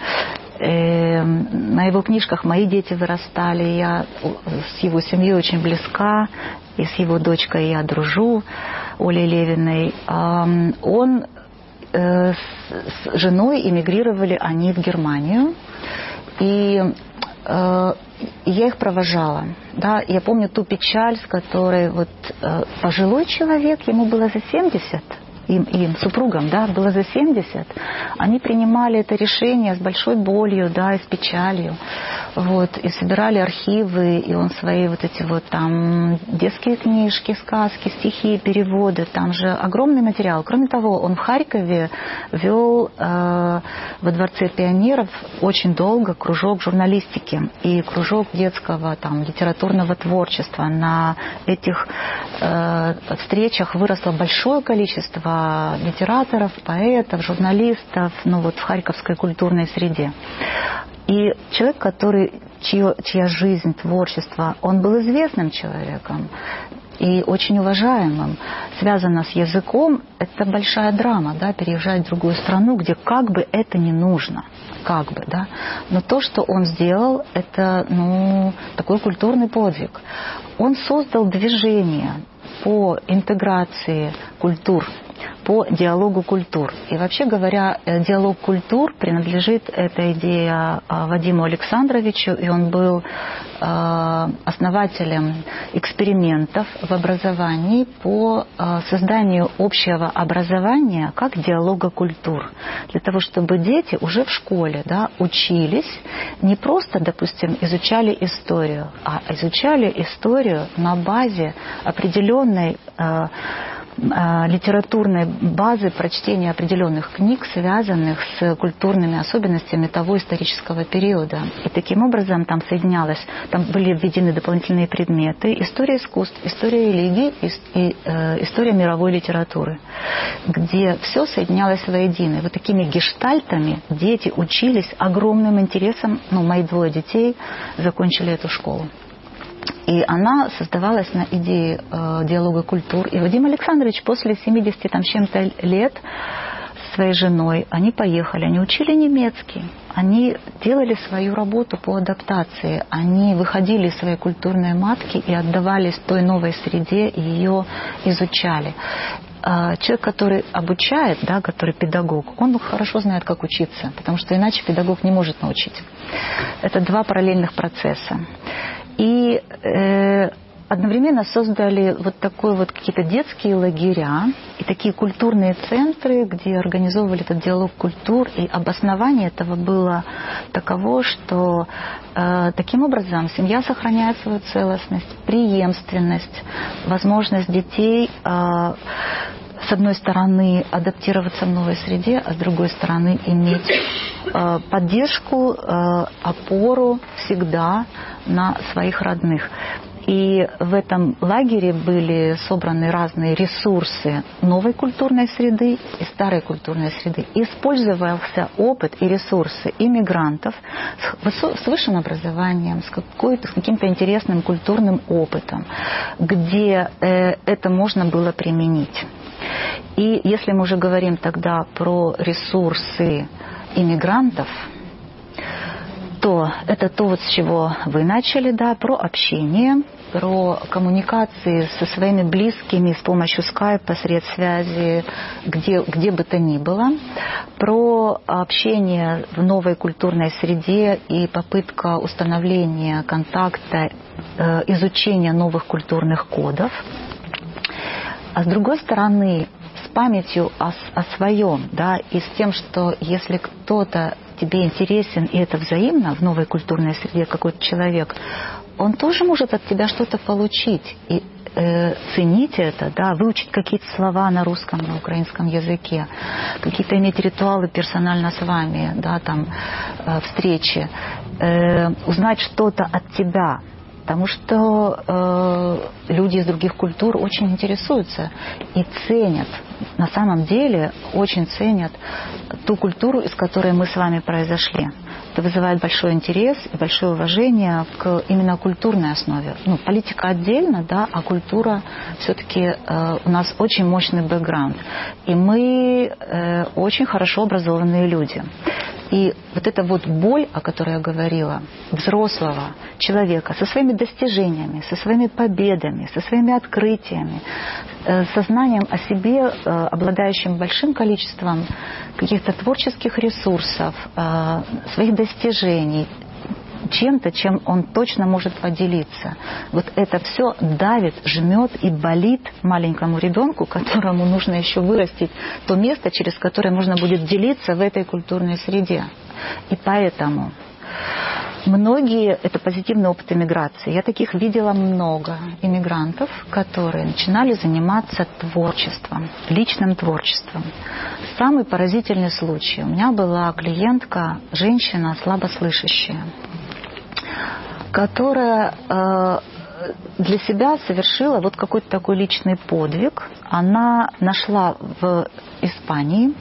На его книжках мои дети вырастали. Я с его семьей очень близка. И с его дочкой я дружу, Олей Левиной. Он с женой эмигрировали они в Германию. И э, я их провожала. Да, я помню ту печаль, с которой вот, э, пожилой человек, ему было за семьдесят, им, им, супругам, да, было за семьдесят, они принимали это решение с большой болью, да, и с печалью. Вот, и собирали архивы, и он свои вот эти вот там детские книжки, сказки, стихи, переводы, там же огромный материал. Кроме того, он в Харькове вел э, во Дворце пионеров очень долго кружок журналистики и кружок детского там литературного творчества. На этих э, встречах выросло большое количество литераторов, поэтов, журналистов, ну вот в харьковской культурной среде. И человек, который, чье, чья жизнь, творчество, он был известным человеком и очень уважаемым, связано с языком, это большая драма, да, переезжать в другую страну, где как бы это не нужно, как бы, да. Но то, что он сделал, это, ну, такой культурный подвиг. Он создал движение по интеграции культур, по диалогу культур. И вообще говоря, диалог культур принадлежит эта идея Вадиму Александровичу, и он был основателем экспериментов в образовании по созданию общего образования как диалога культур. Для того, чтобы дети уже в школе, да, учились, не просто, допустим, изучали историю, а изучали историю на базе определенной литературной базы прочтения определенных книг, связанных с культурными особенностями того исторического периода. И таким образом там соединялось, там были введены дополнительные предметы: история искусств, история религии и, и э, история мировой литературы, где все соединялось воедино. И вот такими гештальтами дети учились огромным интересом. Ну, мои двое детей закончили эту школу. И она создавалась на идее э, диалога культур. И Вадим Александрович после семидесяти там, чем-то лет с своей женой, они поехали, они учили немецкий, они делали свою работу по адаптации, они выходили из своей культурной матки и отдавались той новой среде и ее изучали. Человек, который обучает, да, который педагог, он хорошо знает, как учиться, потому что иначе педагог не может научить. Это два параллельных процесса. И э, одновременно создали вот такой вот какие-то детские лагеря и такие культурные центры, где организовывали этот диалог культур. И обоснование этого было таково, что э, таким образом семья сохраняет свою целостность, преемственность, возможность детей э, с одной стороны адаптироваться в новой среде, а с другой стороны иметь э, поддержку, э, опору всегда на своих родных. И в этом лагере были собраны разные ресурсы новой культурной среды и старой культурной среды. И использовался опыт и ресурсы иммигрантов с высшим образованием, с, какой-то, с каким-то интересным культурным опытом, где э, это можно было применить. И если мы уже говорим тогда про ресурсы иммигрантов, то это то, вот с чего вы начали, да, про общение, про коммуникации со своими близкими с помощью скайпа, средств связи, где, где бы то ни было, про общение в новой культурной среде и попытка установления контакта, э, изучения новых культурных кодов. А с другой стороны, с памятью о, о своем, да, и с тем, что если кто-то тебе интересен, и это взаимно в новой культурной среде, какой-то человек, он тоже может от тебя что-то получить. И э, ценить это, да, выучить какие-то слова на русском, на украинском языке, какие-то иметь ритуалы персонально с вами, да, там, э, встречи, э, узнать что-то от тебя. Потому что э, люди из других культур очень интересуются и ценят, на самом деле очень ценят ту культуру, из которой мы с вами произошли. Это вызывает большой интерес и большое уважение к именно культурной основе. Ну, политика отдельно, да, а культура все-таки э, у нас очень мощный бэкграунд. И мы э, очень хорошо образованные люди. И вот эта вот боль, о которой я говорила, взрослого человека со своими достижениями, со своими победами, со своими открытиями, э, сознанием о себе, э, обладающим большим количеством каких-то творческих ресурсов, э, своих достижений, чем-то, чем он точно может поделиться. Вот это все давит, жмет и болит маленькому ребенку, которому нужно еще вырастить то место, через которое можно будет делиться в этой культурной среде. И поэтому многие, это позитивный опыт иммиграции. Я таких видела много иммигрантов, которые начинали заниматься творчеством, личным творчеством. Самый поразительный случай. У меня была клиентка, женщина слабослышащая, которая э, для себя совершила вот какой-то такой личный подвиг. Она нашла в Испании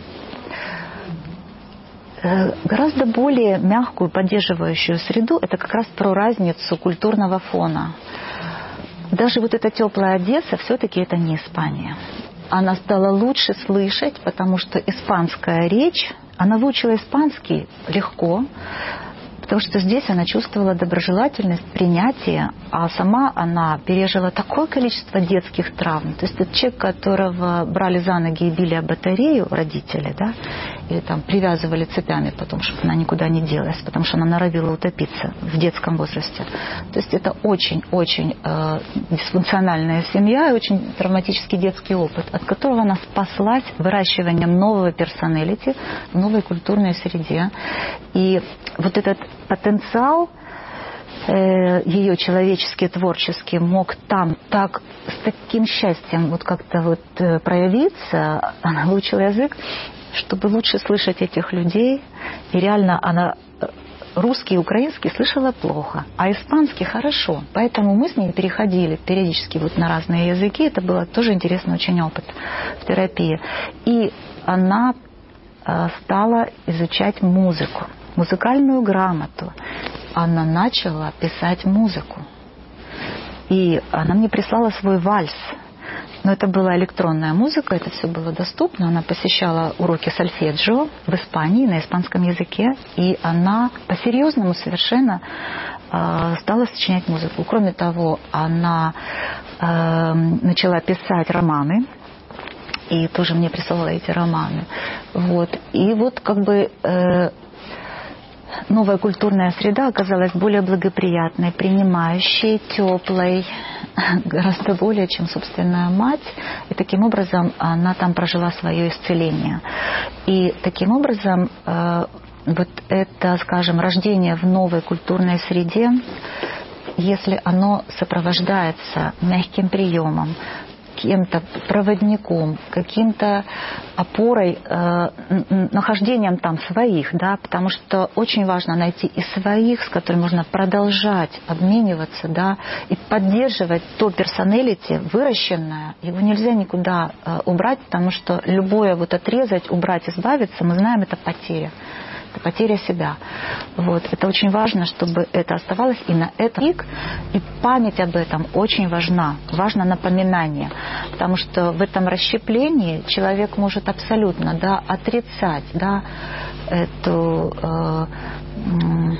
э, гораздо более мягкую, поддерживающую среду. Это как раз про разницу культурного фона. Даже вот эта теплая Одесса, все-таки это не Испания. Она стала лучше слышать, потому что испанская речь, она выучила испанский легко, потому что здесь она чувствовала доброжелательность, принятие, а сама она пережила такое количество детских травм. То есть это человек, которого брали за ноги и били об батарею родители, да, или там привязывали цепями потом, чтобы она никуда не делась, потому что она норовила утопиться в детском возрасте. То есть это очень-очень э, дисфункциональная семья и очень травматический детский опыт, от которого она спаслась выращиванием нового персоналити в новой культурной среде. И вот этот потенциал э, ее человеческий, творческий мог там так с таким счастьем вот как-то вот э, проявиться, она выучила язык, чтобы лучше слышать этих людей. И реально она русский и украинский слышала плохо, а испанский хорошо. Поэтому мы с ней переходили периодически вот на разные языки. Это был тоже интересный очень опыт в терапии. И она э, стала изучать музыку, музыкальную грамоту. Она начала писать музыку. И она мне прислала свой вальс. Но это была электронная музыка, это все было доступно. Она посещала уроки сольфеджио в Испании на испанском языке, и она по-серьезному совершенно э, стала сочинять музыку. Кроме того, она э, начала писать романы, и тоже мне присылала эти романы. Вот. И вот как бы... Э, новая культурная среда оказалась более благоприятной, принимающей, теплой, гораздо более, чем собственная мать. И таким образом она там прожила свое исцеление. И таким образом э, вот это, скажем, рождение в новой культурной среде, если оно сопровождается мягким приемом, кем-то проводником, каким-то опорой, э, нахождением там своих, да, потому что очень важно найти и своих, с которыми можно продолжать обмениваться, да, и поддерживать то персоналити выращенное. Его нельзя никуда э, убрать, потому что любое вот отрезать, убрать, избавиться, мы знаем, это потеря. Это потеря себя. Вот. Это очень важно, чтобы это оставалось и на этом. И память об этом очень важна. Важно напоминание. Потому что в этом расщеплении человек может абсолютно, да, отрицать, да, эту, э, э,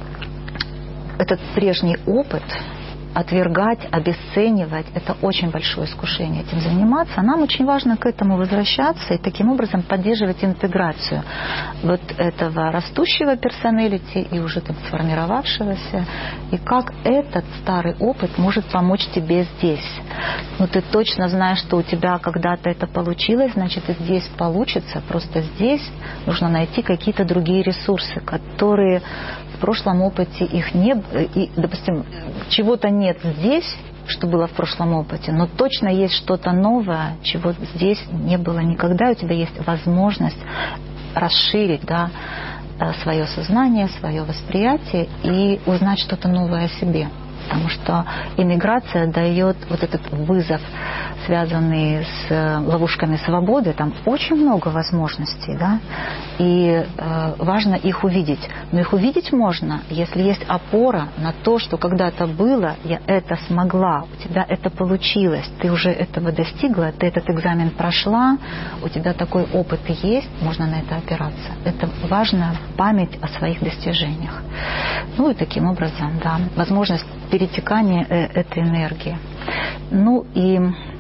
этот прежний опыт, отвергать, обесценивать. Это очень большое искушение этим заниматься. Нам очень важно к этому возвращаться и таким образом поддерживать интеграцию вот этого растущего персоналити и уже там сформировавшегося. И как этот старый опыт может помочь тебе здесь. Ну, ты точно знаешь, что у тебя когда-то это получилось, значит, и здесь получится. Просто здесь нужно найти какие-то другие ресурсы, которые в прошлом опыте их не... И, допустим, чего-то нет здесь, что было в прошлом опыте, но точно есть что-то новое, чего здесь не было никогда. У тебя есть возможность расширить, да, свое сознание, свое восприятие и узнать что-то новое о себе. Потому что иммиграция дает вот этот вызов, связанный с ловушками свободы. Там очень много возможностей, да, и э, важно их увидеть. Но их увидеть можно, если есть опора на то, что когда-то было, я это смогла, у тебя это получилось, ты уже этого достигла, ты этот экзамен прошла, у тебя такой опыт есть, можно на это опираться. Это важная память о своих достижениях. Ну и таким образом, да, возможность перетекания этой энергии. Ну и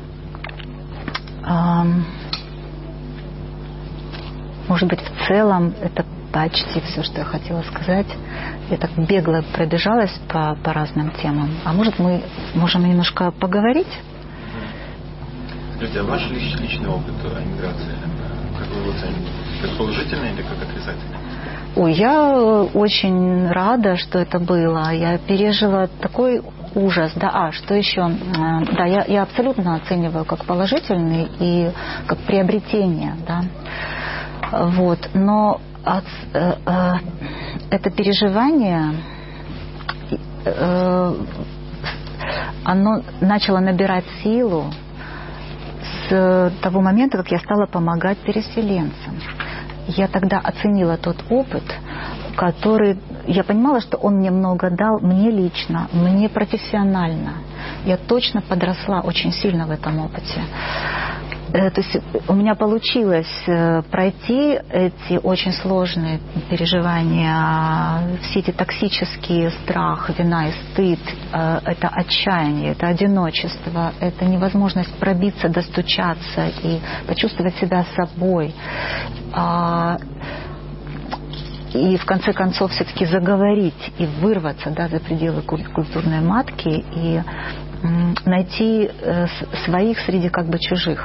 э, может быть, в целом это почти все, что я хотела сказать. Я так бегло пробежалась по, по разным темам. А может, мы можем немножко поговорить? Скажите, а ваш личный опыт эмиграции, как вы его оцените? Как положительный или как отрицательный? Ой, я очень рада, что это было. Я пережила такой ужас. Да, а, что еще? Да, я, я абсолютно оцениваю как положительный и как приобретение, да. Вот. Но от, э, э, это переживание, э, оно начало набирать силу с того момента, как я стала помогать переселенцам. Я тогда оценила тот опыт, который... Я понимала, что он мне много дал, мне лично, мне профессионально. Я точно подросла очень сильно в этом опыте. То есть у меня получилось пройти эти очень сложные переживания, все эти токсические страх, вина и стыд, это отчаяние, это одиночество, это невозможность пробиться, достучаться и почувствовать себя собой. И в конце концов все-таки заговорить и вырваться, да, за пределы культурной матки и найти своих среди как бы чужих.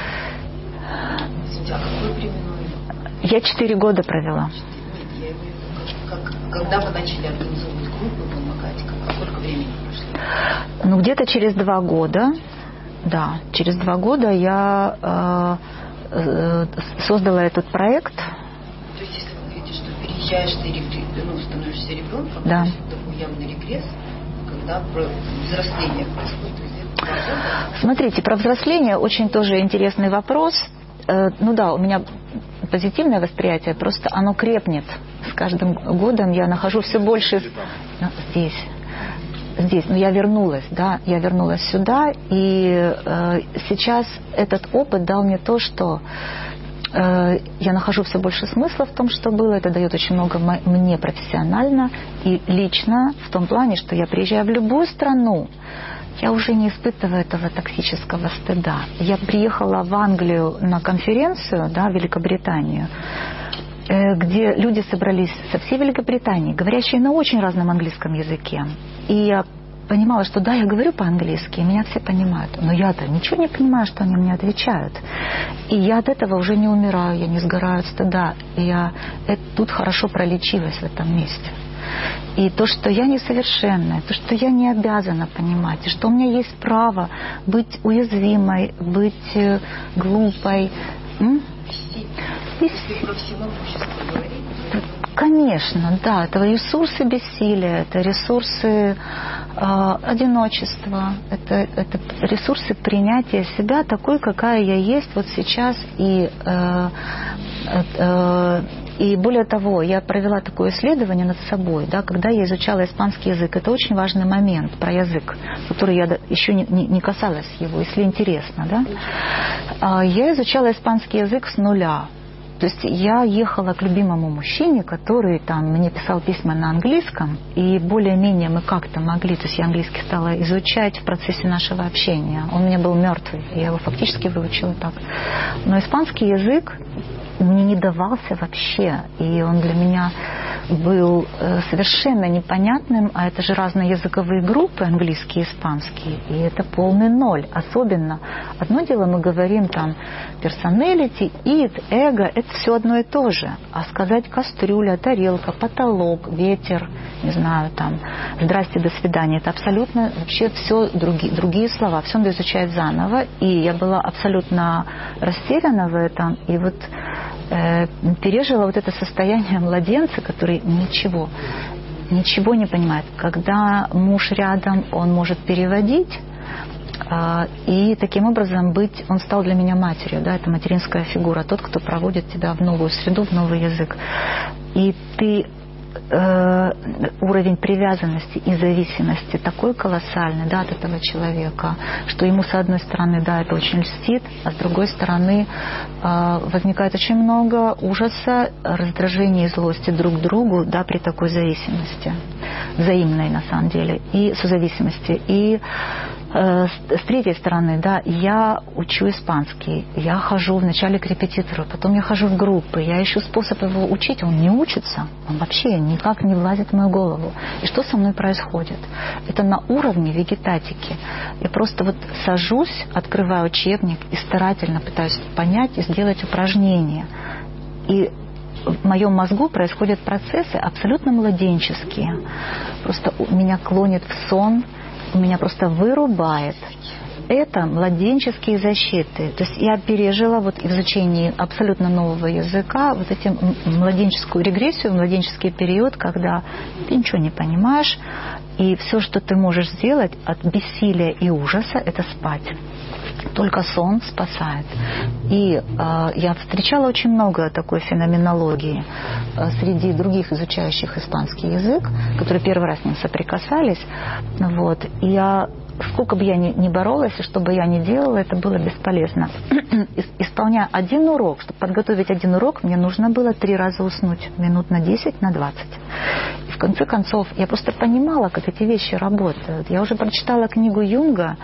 Я четыре года провела. Как, когда вы начали организовывать группы, помогать, как Ну, где-то через два года, да, через два года я э, э, создала этот проект. То есть, если вы говорите, что переезжаешь, ты регр... ну, становишься ребенком, да. то есть такой явный регресс, когда взросление происходит. Смотрите, про взросление очень тоже интересный вопрос. Э, ну да, у меня позитивное восприятие, просто оно крепнет. С каждым годом я нахожу все больше здесь. Здесь, но я вернулась, да, я вернулась сюда, и э, сейчас этот опыт дал мне то, что э, я нахожу все больше смысла в том, что было. Это дает очень много мне профессионально и лично, в том плане, что я приезжаю в любую страну, я уже не испытываю этого токсического стыда. Я приехала в Англию на конференцию, да, в Великобританию, где люди собрались со всей Великобритании, говорящие на очень разном английском языке. И я понимала, что да, я говорю по-английски, и меня все понимают. Но я-то ничего не понимаю, что они мне отвечают. И я от этого уже не умираю, я не сгораю от стыда. И я это, тут хорошо пролечилась в этом месте. И то, что я несовершенная, то, что я не обязана понимать, и что у меня есть право быть уязвимой, быть глупой. М? Если про всемогущество говорить, конечно, да, это ресурсы бессилия, это ресурсы э, одиночества, это, это ресурсы принятия себя такой, какая я есть вот сейчас. И, э, э, и более того, я провела такое исследование над собой, да, когда я изучала испанский язык. Это очень важный момент про язык, который я еще не, не, не касалась его, если интересно. Да. Я изучала испанский язык с нуля. То есть я ехала к любимому мужчине, который там мне писал письма на английском, и более-менее мы как-то могли, то есть я английский стала изучать в процессе нашего общения. Он у меня был мертвый, я его фактически выучила так. Но испанский язык мне не давался вообще, и он для меня был совершенно непонятным, а это же разные языковые группы, английский и испанский, и это полный ноль. Особенно, одно дело мы говорим там personality, id, эго, это все одно и то же. А сказать кастрюля, тарелка, потолок, ветер, не знаю, там, здрасте, до свидания, это абсолютно вообще все другие, другие слова, все надо изучать заново. И я была абсолютно растеряна в этом, и вот э, пережила вот это состояние младенца, который ничего, ничего не понимает. Когда муж рядом, он может переводить, и таким образом быть, он стал для меня матерью, да, это материнская фигура, тот, кто проводит тебя в новую среду, в новый язык. И ты э, уровень привязанности и зависимости такой колоссальный, да, от этого человека, что ему, с одной стороны, да, это очень льстит, а с другой стороны э, возникает очень много ужаса, раздражения и злости друг к другу, да, при такой зависимости, взаимной на самом деле, и созависимости. И с третьей стороны, да, я учу испанский, я хожу вначале к репетитору, потом я хожу в группы, я ищу способ его учить, он не учится, он вообще никак не влазит в мою голову. И что со мной происходит? Это на уровне вегетатики. Я просто вот сажусь, открываю учебник и старательно пытаюсь понять и сделать упражнения. И в моем мозгу происходят процессы абсолютно младенческие. Просто меня клонит в сон, меня просто вырубает. Это младенческие защиты. То есть я пережила вот в изучении абсолютно нового языка вот эту младенческую регрессию, младенческий период, когда ты ничего не понимаешь, и все, что ты можешь сделать от бессилия и ужаса, это спать. Только сон спасает. И э, я встречала очень много такой феноменологии э, среди других изучающих испанский язык, которые первый раз с ним соприкасались. Вот. И я, сколько бы я ни, ни боролась, и что бы я ни делала, это было бесполезно. Исполняя один урок, чтобы подготовить один урок, мне нужно было три раза уснуть. Минут на десять, на двадцать. И в конце концов, я просто понимала, как эти вещи работают. Я уже прочитала книгу Юнга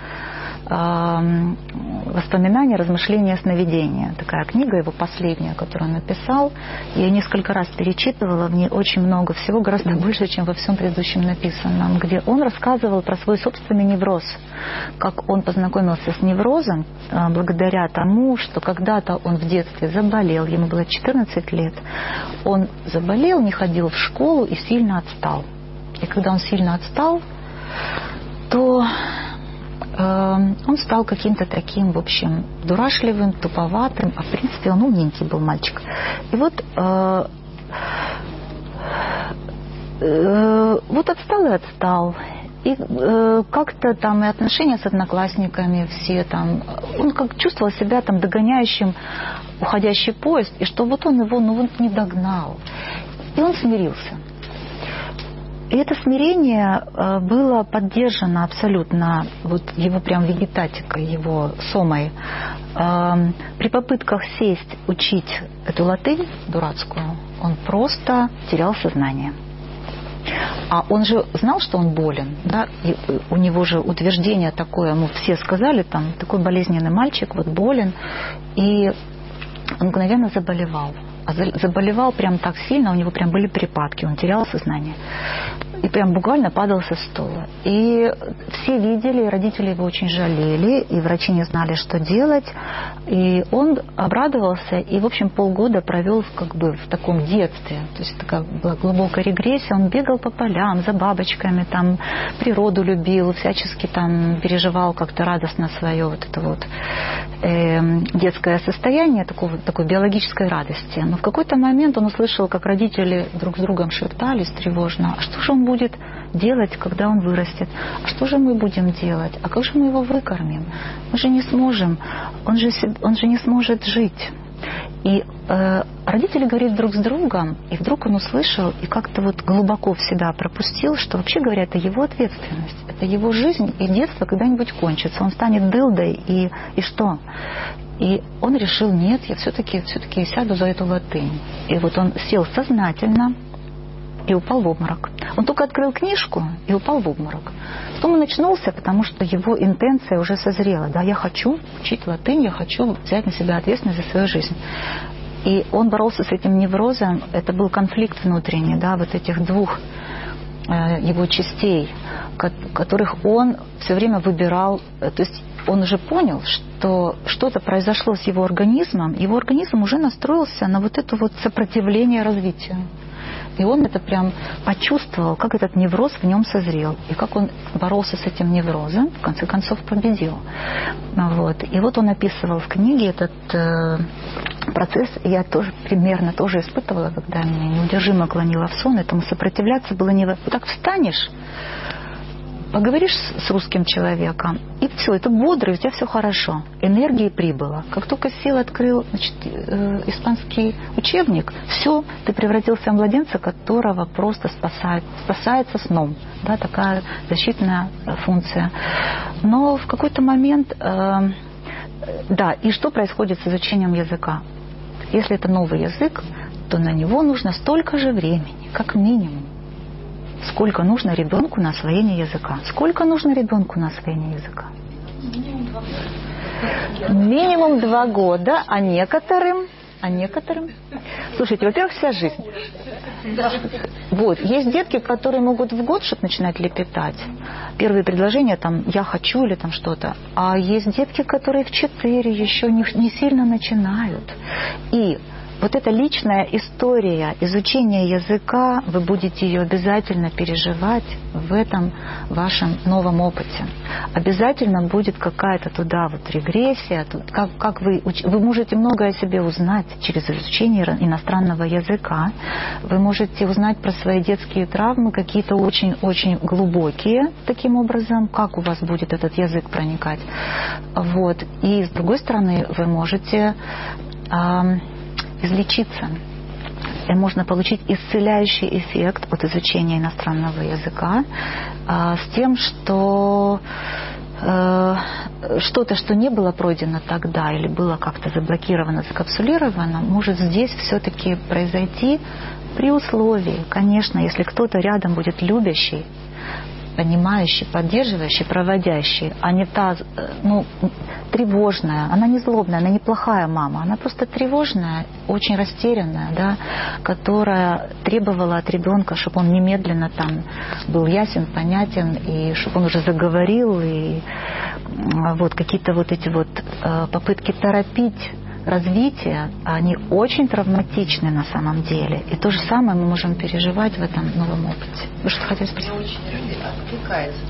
«Воспоминания, размышления, сновидения». Такая книга, его последняя, которую он написал. Я несколько раз перечитывала, в ней очень много всего, гораздо больше, чем во всем предыдущем написанном, где он рассказывал про свой собственный невроз, как он познакомился с неврозом благодаря тому, что когда-то он в детстве заболел, ему было четырнадцать лет, он заболел, не ходил в школу и сильно отстал. И когда он сильно отстал, то э, он стал каким-то таким, в общем, дурашливым, туповатым, а в принципе он умненький был мальчик. И вот э, э, вот отстал и отстал. И э, как-то там и отношения с одноклассниками все там, он как чувствовал себя там догоняющим уходящий поезд, и что вот он его, ну вот не догнал. И он смирился. И это смирение э, было поддержано абсолютно вот его прям вегетатикой, его сомой. Э, при попытках сесть, учить эту латынь дурацкую, он просто терял сознание. А он же знал, что он болен, да? И у него же утверждение такое, ему все сказали, там, такой болезненный мальчик, вот болен, и он мгновенно заболевал. А заболевал прям так сильно, у него прям были припадки, он терял сознание. И прям буквально падал со стула. И все видели, и родители его очень жалели, и врачи не знали, что делать. И он обрадовался, и, в общем, полгода провел как бы в таком детстве. То есть такая была глубокая регрессия. Он бегал по полям за бабочками, там природу любил, всячески там переживал как-то радостно свое вот это вот э, детское состояние, такого, такой биологической радости. Но в какой-то момент он услышал, как родители друг с другом шептались тревожно: а что же он будет делать, когда он вырастет? А что же мы будем делать? А как же мы его выкормим? Мы же не сможем. Он же, он же не сможет жить. И э, родители говорили друг с другом, и вдруг он услышал и как-то вот глубоко в себя пропустил, что вообще говоря, это его ответственность, это его жизнь, и детство когда-нибудь кончится. Он станет дылдой, и, и что? И он решил: нет, я все-таки, все-таки сяду за эту латынь. И вот он сел сознательно и упал в обморок. Он только открыл книжку и упал в обморок. Потом он очнулся, потому что его интенция уже созрела. Да, я хочу учить латынь, я хочу взять на себя ответственность за свою жизнь. И он боролся с этим неврозом. Это был конфликт внутренний, да, вот этих двух э, его частей, которых он все время выбирал. То есть он уже понял, что что-то произошло с его организмом. Его организм уже настроился на вот это вот сопротивление развитию. И он это прям почувствовал, как этот невроз в нем созрел. И как он боролся с этим неврозом, в конце концов победил. Вот. И вот он описывал в книге этот э, процесс. И я тоже примерно тоже испытывала, когда меня неудержимо клонило в сон. Этому сопротивляться было невозможно. Вот так встанешь, поговоришь с русским человеком, и все, это бодро, у тебя все хорошо. Энергии прибыло. Как только сел, открыл, значит, э, испанский учебник, все, ты превратился в младенца, которого просто спасает, спасается сном. Да, такая защитная функция. Но в какой-то момент, э, да, и что происходит с изучением языка? Если это новый язык, то на него нужно столько же времени, как минимум. Сколько нужно ребенку на освоение языка? Сколько нужно ребенку на освоение языка? Минимум два года, а некоторым, а некоторым. Слушайте, во-первых, вся жизнь. Вот, есть детки, которые могут в год что-то начинать лепетать. Первые предложения там «я хочу» или там что-то. А есть детки, которые в четыре еще не, не сильно начинают. И вот эта личная история изучения языка, вы будете ее обязательно переживать в этом вашем новом опыте. Обязательно будет какая-то туда вот регрессия. Тут, как, как вы, вы можете многое о себе узнать через изучение иностранного языка. Вы можете узнать про свои детские травмы, какие-то очень-очень глубокие, таким образом, как у вас будет этот язык проникать. Вот. И с другой стороны, вы можете излечиться. И можно получить исцеляющий эффект от изучения иностранного языка а, с тем, что э, что-то, что не было пройдено тогда или было как-то заблокировано, закапсулировано, может здесь все-таки произойти при условии, конечно, если кто-то рядом будет любящий, понимающий, поддерживающий, проводящий, а не та, ну, тревожная, она не злобная, она не плохая мама, она просто тревожная, очень растерянная, да, которая требовала от ребенка, чтобы он немедленно там был ясен, понятен, и чтобы он уже заговорил, и вот какие-то вот эти вот попытки торопить развитие, они очень травматичны на самом деле. И то же самое мы можем переживать в этом новом опыте. Вы что хотели спросить? Мне очень откликается то, что вы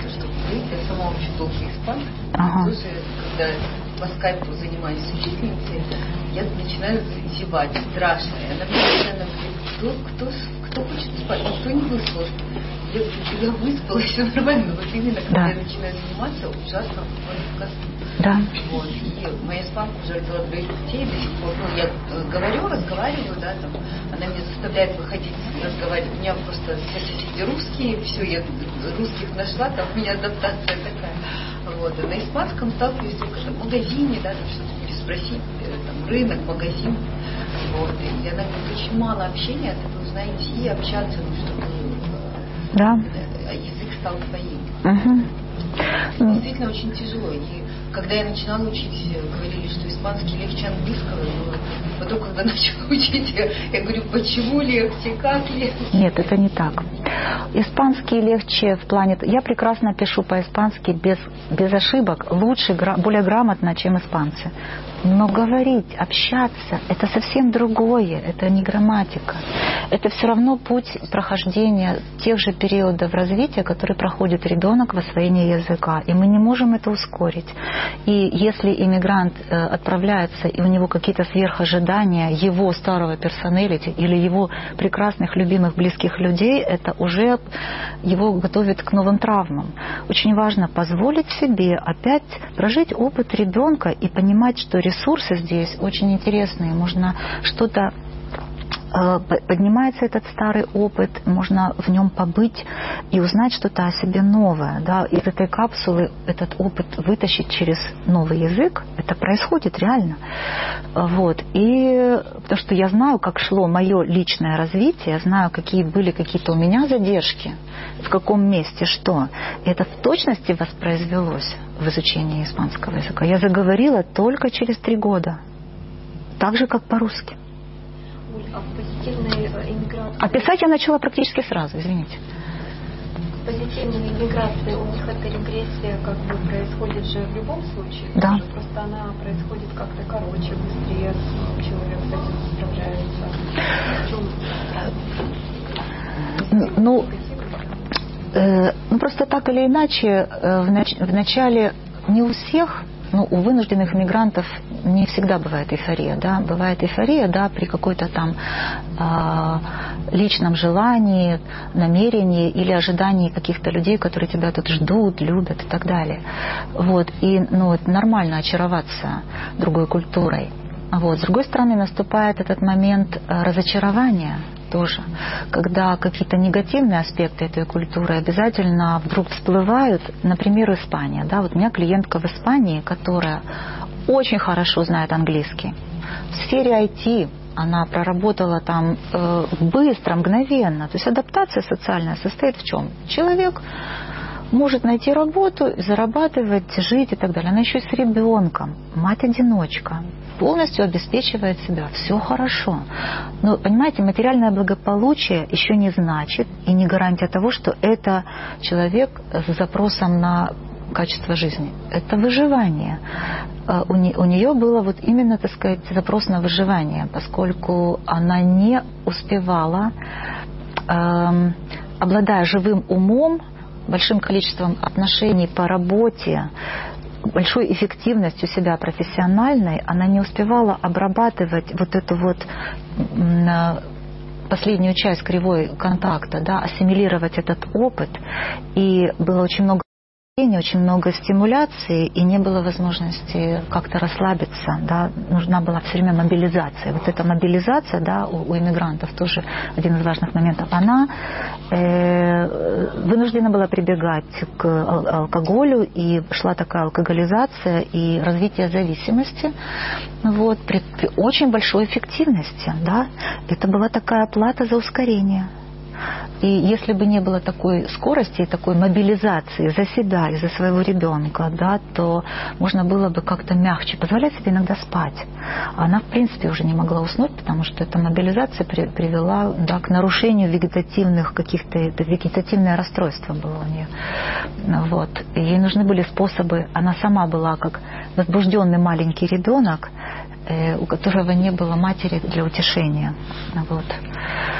говорить, я сама очень долго испанский. Ага. Тоже, когда по скайпу занимаюсь с учительницей, я начинаю зевать, страшно. И она мне постоянно говорит, кто, кто, кто хочет спать, никто не выспался. Я, я выспалась, все нормально, но вот именно когда да. я начинаю заниматься, ужасно впадаю в косу. Да. Вот. И моя испанка уже родила двоих детей, до сих пор, ну, я говорю, разговариваю, да, там, она меня заставляет выходить, разговаривать. У меня просто все соседи русские, все, я русских нашла, там у меня адаптация такая. Вот. А на испанском сталкиваюсь только там, в магазине, да, там что-то переспросить, там, рынок, магазин. Вот. И она говорит, очень мало общения, ты должна идти и общаться, ну, чтобы да. язык стал твоим. Угу. Действительно очень тяжело. И когда я начинала учить, говорили, что испанский легче английского, но потом, когда начала учить, я, я говорю, почему легче, как легче? Нет, это не так. Испанский легче в плане... Я прекрасно пишу по-испански без, без ошибок, лучше, более грамотно, чем испанцы. Но говорить, общаться, это совсем другое, это не грамматика. Это все равно путь прохождения тех же периодов развития, которые проходит ребенок в освоении языка. И мы не можем это ускорить. И если иммигрант отправляется, и у него какие-то сверхожидания его старого персоналити или его прекрасных, любимых, близких людей, это уже его готовит к новым травмам. Очень важно позволить себе опять прожить опыт ребенка и понимать, что ресурсы здесь очень интересные. Можно что-то... Поднимается этот старый опыт, можно в нем побыть и узнать что-то о себе новое. Да? Из этой капсулы этот опыт вытащить через новый язык, это происходит реально. Вот. И потому что я знаю, как шло мое личное развитие, я знаю, какие были какие-то у меня задержки, в каком месте что. И это в точности воспроизвелось в изучении испанского языка. Я заговорила только через три года. Так же, как по-русски. А позитивной иммиграции... А писать я начала практически сразу, извините. Позитивной иммиграции у них эта регрессия как бы происходит же в любом случае. Да. Просто она происходит как-то короче, быстрее, человек с этим справляется. Ну, э, ну, просто так или иначе, э, в, нач- в начале не у всех... Ну, у вынужденных мигрантов не всегда бывает эйфория, да, бывает эйфория, да, при какой-то там э, личном желании, намерении или ожидании каких-то людей, которые тебя тут ждут, любят и так далее. Вот, и, ну, это нормально очароваться другой культурой. Вот, с другой стороны, наступает этот момент разочарования тоже, когда какие-то негативные аспекты этой культуры обязательно вдруг всплывают. Например, Испания. Да? Вот у меня клиентка в Испании, которая очень хорошо знает английский. В сфере ай ти она проработала там э, быстро, мгновенно. То есть адаптация социальная состоит в чем? Человек может найти работу, зарабатывать, жить и так далее. Она еще и с ребенком, мать-одиночка, полностью обеспечивает себя. Все хорошо. Но, понимаете, материальное благополучие еще не значит и не гарантия того, что это человек с запросом на качество жизни. Это выживание. У нее было вот именно, так сказать, запрос на выживание, поскольку она не успевала, эм, обладая живым умом, большим количеством отношений по работе, большой эффективностью себя профессиональной, она не успевала обрабатывать вот эту вот последнюю часть кривой контакта, да, ассимилировать этот опыт. И было очень много очень много стимуляции, и не было возможности как-то расслабиться, да, нужна была все время мобилизация. Вот эта мобилизация, да, у, у иммигрантов тоже один из важных моментов. Она э, вынуждена была прибегать к ал- алкоголю, и шла такая алкоголизация и развитие зависимости, вот, при, при очень большой эффективности, да. Это была такая плата за ускорение. И если бы не было такой скорости и такой мобилизации за себя и за своего ребенка, да, то можно было бы как-то мягче позволять себе иногда спать. А она, в принципе, уже не могла уснуть, потому что эта мобилизация при, привела, да, к нарушению вегетативных каких-то, это вегетативное расстройство было у нее. Вот. И ей нужны были способы, она сама была как возбужденный маленький ребенок, э, у которого не было матери для утешения. Вот.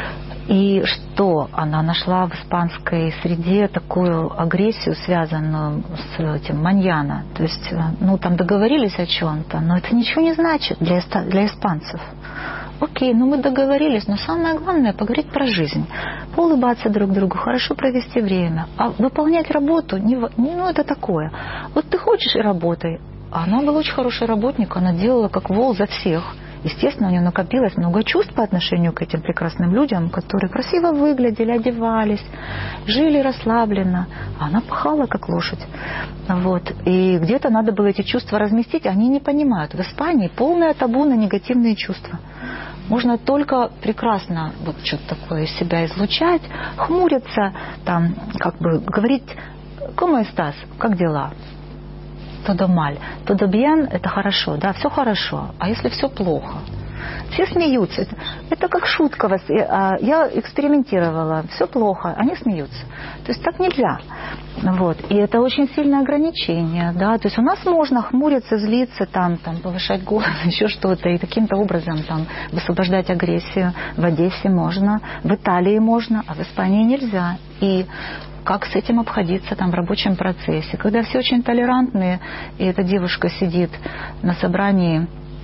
И что? Она нашла в испанской среде такую агрессию, связанную с этим маньяна. То есть, ну, там договорились о чем-то, но это ничего не значит для, для испанцев. Окей, ну мы договорились, но самое главное — поговорить про жизнь, поулыбаться друг другу, хорошо провести время. А выполнять работу, не, ну это такое. Вот ты хочешь и работай. А она была очень хороший работник, она делала как вол за всех. Естественно, у нее накопилось много чувств по отношению к этим прекрасным людям, которые красиво выглядели, одевались, жили расслабленно. А она пахала, как лошадь. Вот. И где-то надо было эти чувства разместить. Они не понимают. В Испании полное табу на негативные чувства. Можно только прекрасно вот что-то такое из себя излучать, хмуриться, там, как бы говорить «Cómo estás?» «Как дела?» «Todo mal». «Todo bien» — это хорошо, да, все хорошо. А если все плохо? Все смеются. Это, это как шутка. Я экспериментировала. Все плохо. Они смеются. То есть так нельзя. Вот. И это очень сильное ограничение. Да? То есть у нас можно хмуриться, злиться, там, там, повышать голос, еще что-то. И таким-то образом там, высвобождать агрессию. В Одессе можно, в Италии можно, а в Испании нельзя. И как с этим обходиться там в рабочем процессе. Когда все очень толерантные, и эта девушка сидит на собрании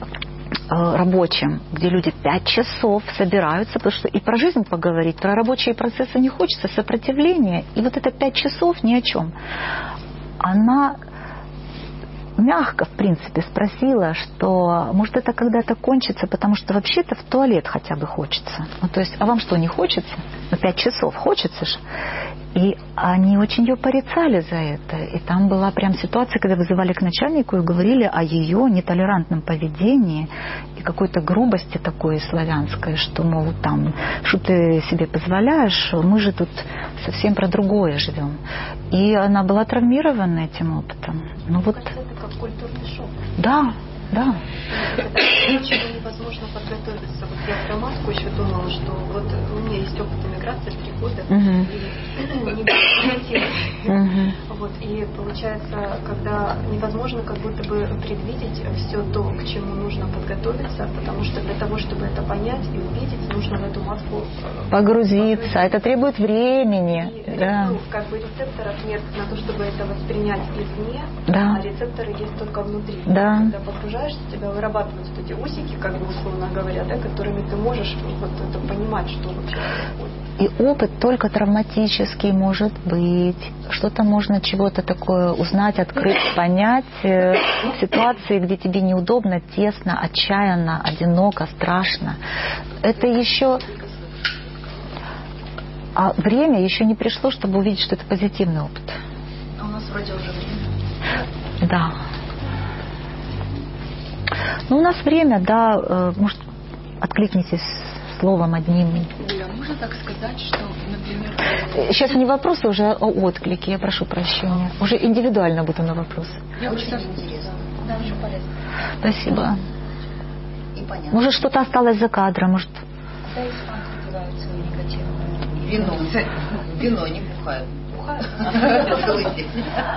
рабочим, где люди пять часов собираются, потому что и про жизнь поговорить, про рабочие процессы не хочется, сопротивление, и вот это пять часов ни о чем. Она мягко, в принципе, спросила, что может это когда-то кончится, потому что вообще-то в туалет хотя бы хочется. Ну, то есть, а вам что, не хочется? Ну, пять часов хочется же. И они очень ее порицали за это. И там была прям ситуация, когда вызывали к начальнику и говорили о ее нетолерантном поведении и какой-то грубости такой славянской, что, мол, там, что ты себе позволяешь, мы же тут совсем про другое живем. И она была травмирована этим опытом. Ну вот. Это как культурный шок. Да, да. Ничего невозможно подготовиться. Вот я про маску еще думала, что вот у меня есть опыт эмиграции три года, uh-huh. и негативный. Uh-huh. Вот, и получается, когда невозможно как будто бы предвидеть все то, к чему нужно подготовиться, потому что для того, чтобы это понять и увидеть, нужно в эту маску погрузиться. погрузиться. Это требует времени. И, да. Ну, как бы рецепторов нет на то, чтобы это воспринять извне, да. а рецепторы есть только внутри. Да. Когда погружаешься, тебя вырабатывают вот эти усики, как бы условно говоря, да, которыми ты можешь вот это понимать, что вообще происходит. И опыт только травматический может быть. Что-то можно чего-то такое узнать, открыть, понять в ситуации, где тебе неудобно, тесно, отчаянно, одиноко, страшно. Это еще... А время еще не пришло, чтобы увидеть, что это позитивный опыт. А у нас вроде уже время. Да. Ну, у нас время, да, может, откликнитесь словом одним. Юля, можно так сказать, что, например... Сейчас не вопросы, уже о отклике, я прошу прощения. Уже индивидуально буду на вопросы. Мне очень интересно. Да, очень полезно. Спасибо. И понятно. Может, что-то осталось за кадром, может... Куда испанцы девают свою негативную? Вино. Вино не бухают. Бухают? Целый день.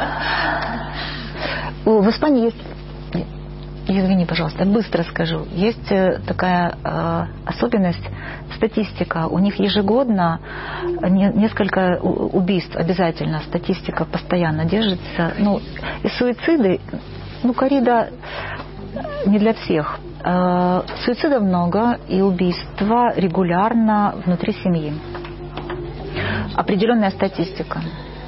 В Испании есть... Извини, пожалуйста, быстро скажу. Есть такая э, особенность, статистика. У них ежегодно не, несколько убийств обязательно, статистика постоянно держится. Ну, и суициды, ну, коррида не для всех. Э, суицидов много и убийства регулярно внутри семьи. Определенная статистика.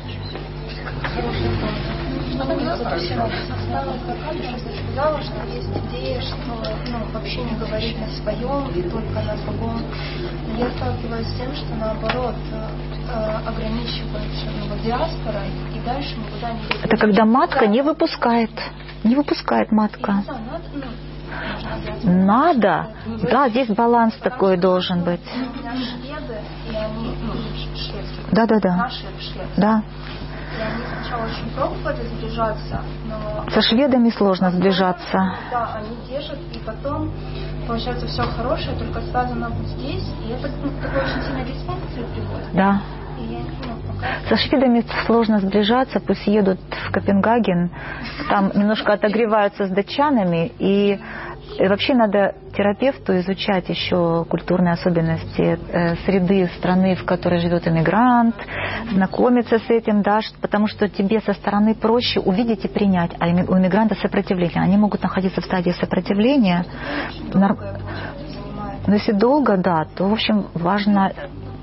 Сказала, что есть идея, что ну, вообще не говорить на своем и только на другом. Я сталкиваюсь с тем, что наоборот ограничивается ну, диаспорой и дальше никуда не идет. Это когда матка не выпускает. Не выпускает матка. Я не знаю, надо, ну, надо. Да, здесь баланс такой должен быть. У меня шведы, и они, ну, шведские. Да, да, да. Наши шведы. Да. И они сначала очень пробовали сближаться, но... Со шведами сложно сближаться. Да, они держат, и потом, получается, все хорошее, только связано вот здесь, и это ну, такой очень сильной дисфункции приводит. Да. И ну, Со шведами сложно сближаться, пусть едут в Копенгаген, там немножко отогреваются с датчанами, и, и вообще надо терапевту изучать еще культурные особенности э, среды страны, в которой живет иммигрант, знакомиться с этим, да, потому что тебе со стороны проще увидеть и принять, а у иммигранта сопротивление. Они могут находиться в стадии сопротивления. Но если долго, да, то, в общем, важно...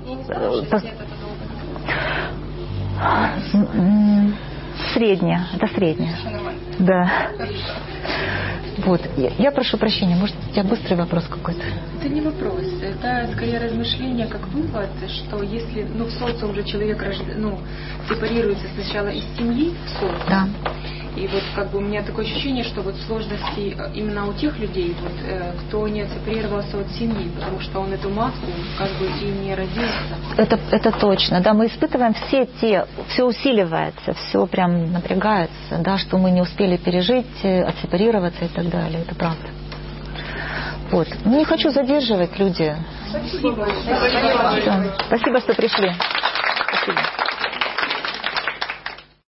Среднее, это среднее. Да. Вот. Я, я прошу прощения, может, у тебя быстрый вопрос какой-то? Это не вопрос, это скорее размышление как вывод, что если, ну, в социум же человек, ну, сепарируется сначала из семьи в социум. Да. И вот как бы у меня такое ощущение, что вот сложности именно у тех людей, вот, э, кто не отсепарировался от семьи, потому что он эту маску как бы и не родился. Это, это точно, да, мы испытываем все те, все усиливается, все прям напрягается, да, что мы не успели пережить, отсепарироваться и так далее, это правда. Вот, ну не хочу задерживать, люди. Спасибо. Спасибо, что пришли. Спасибо.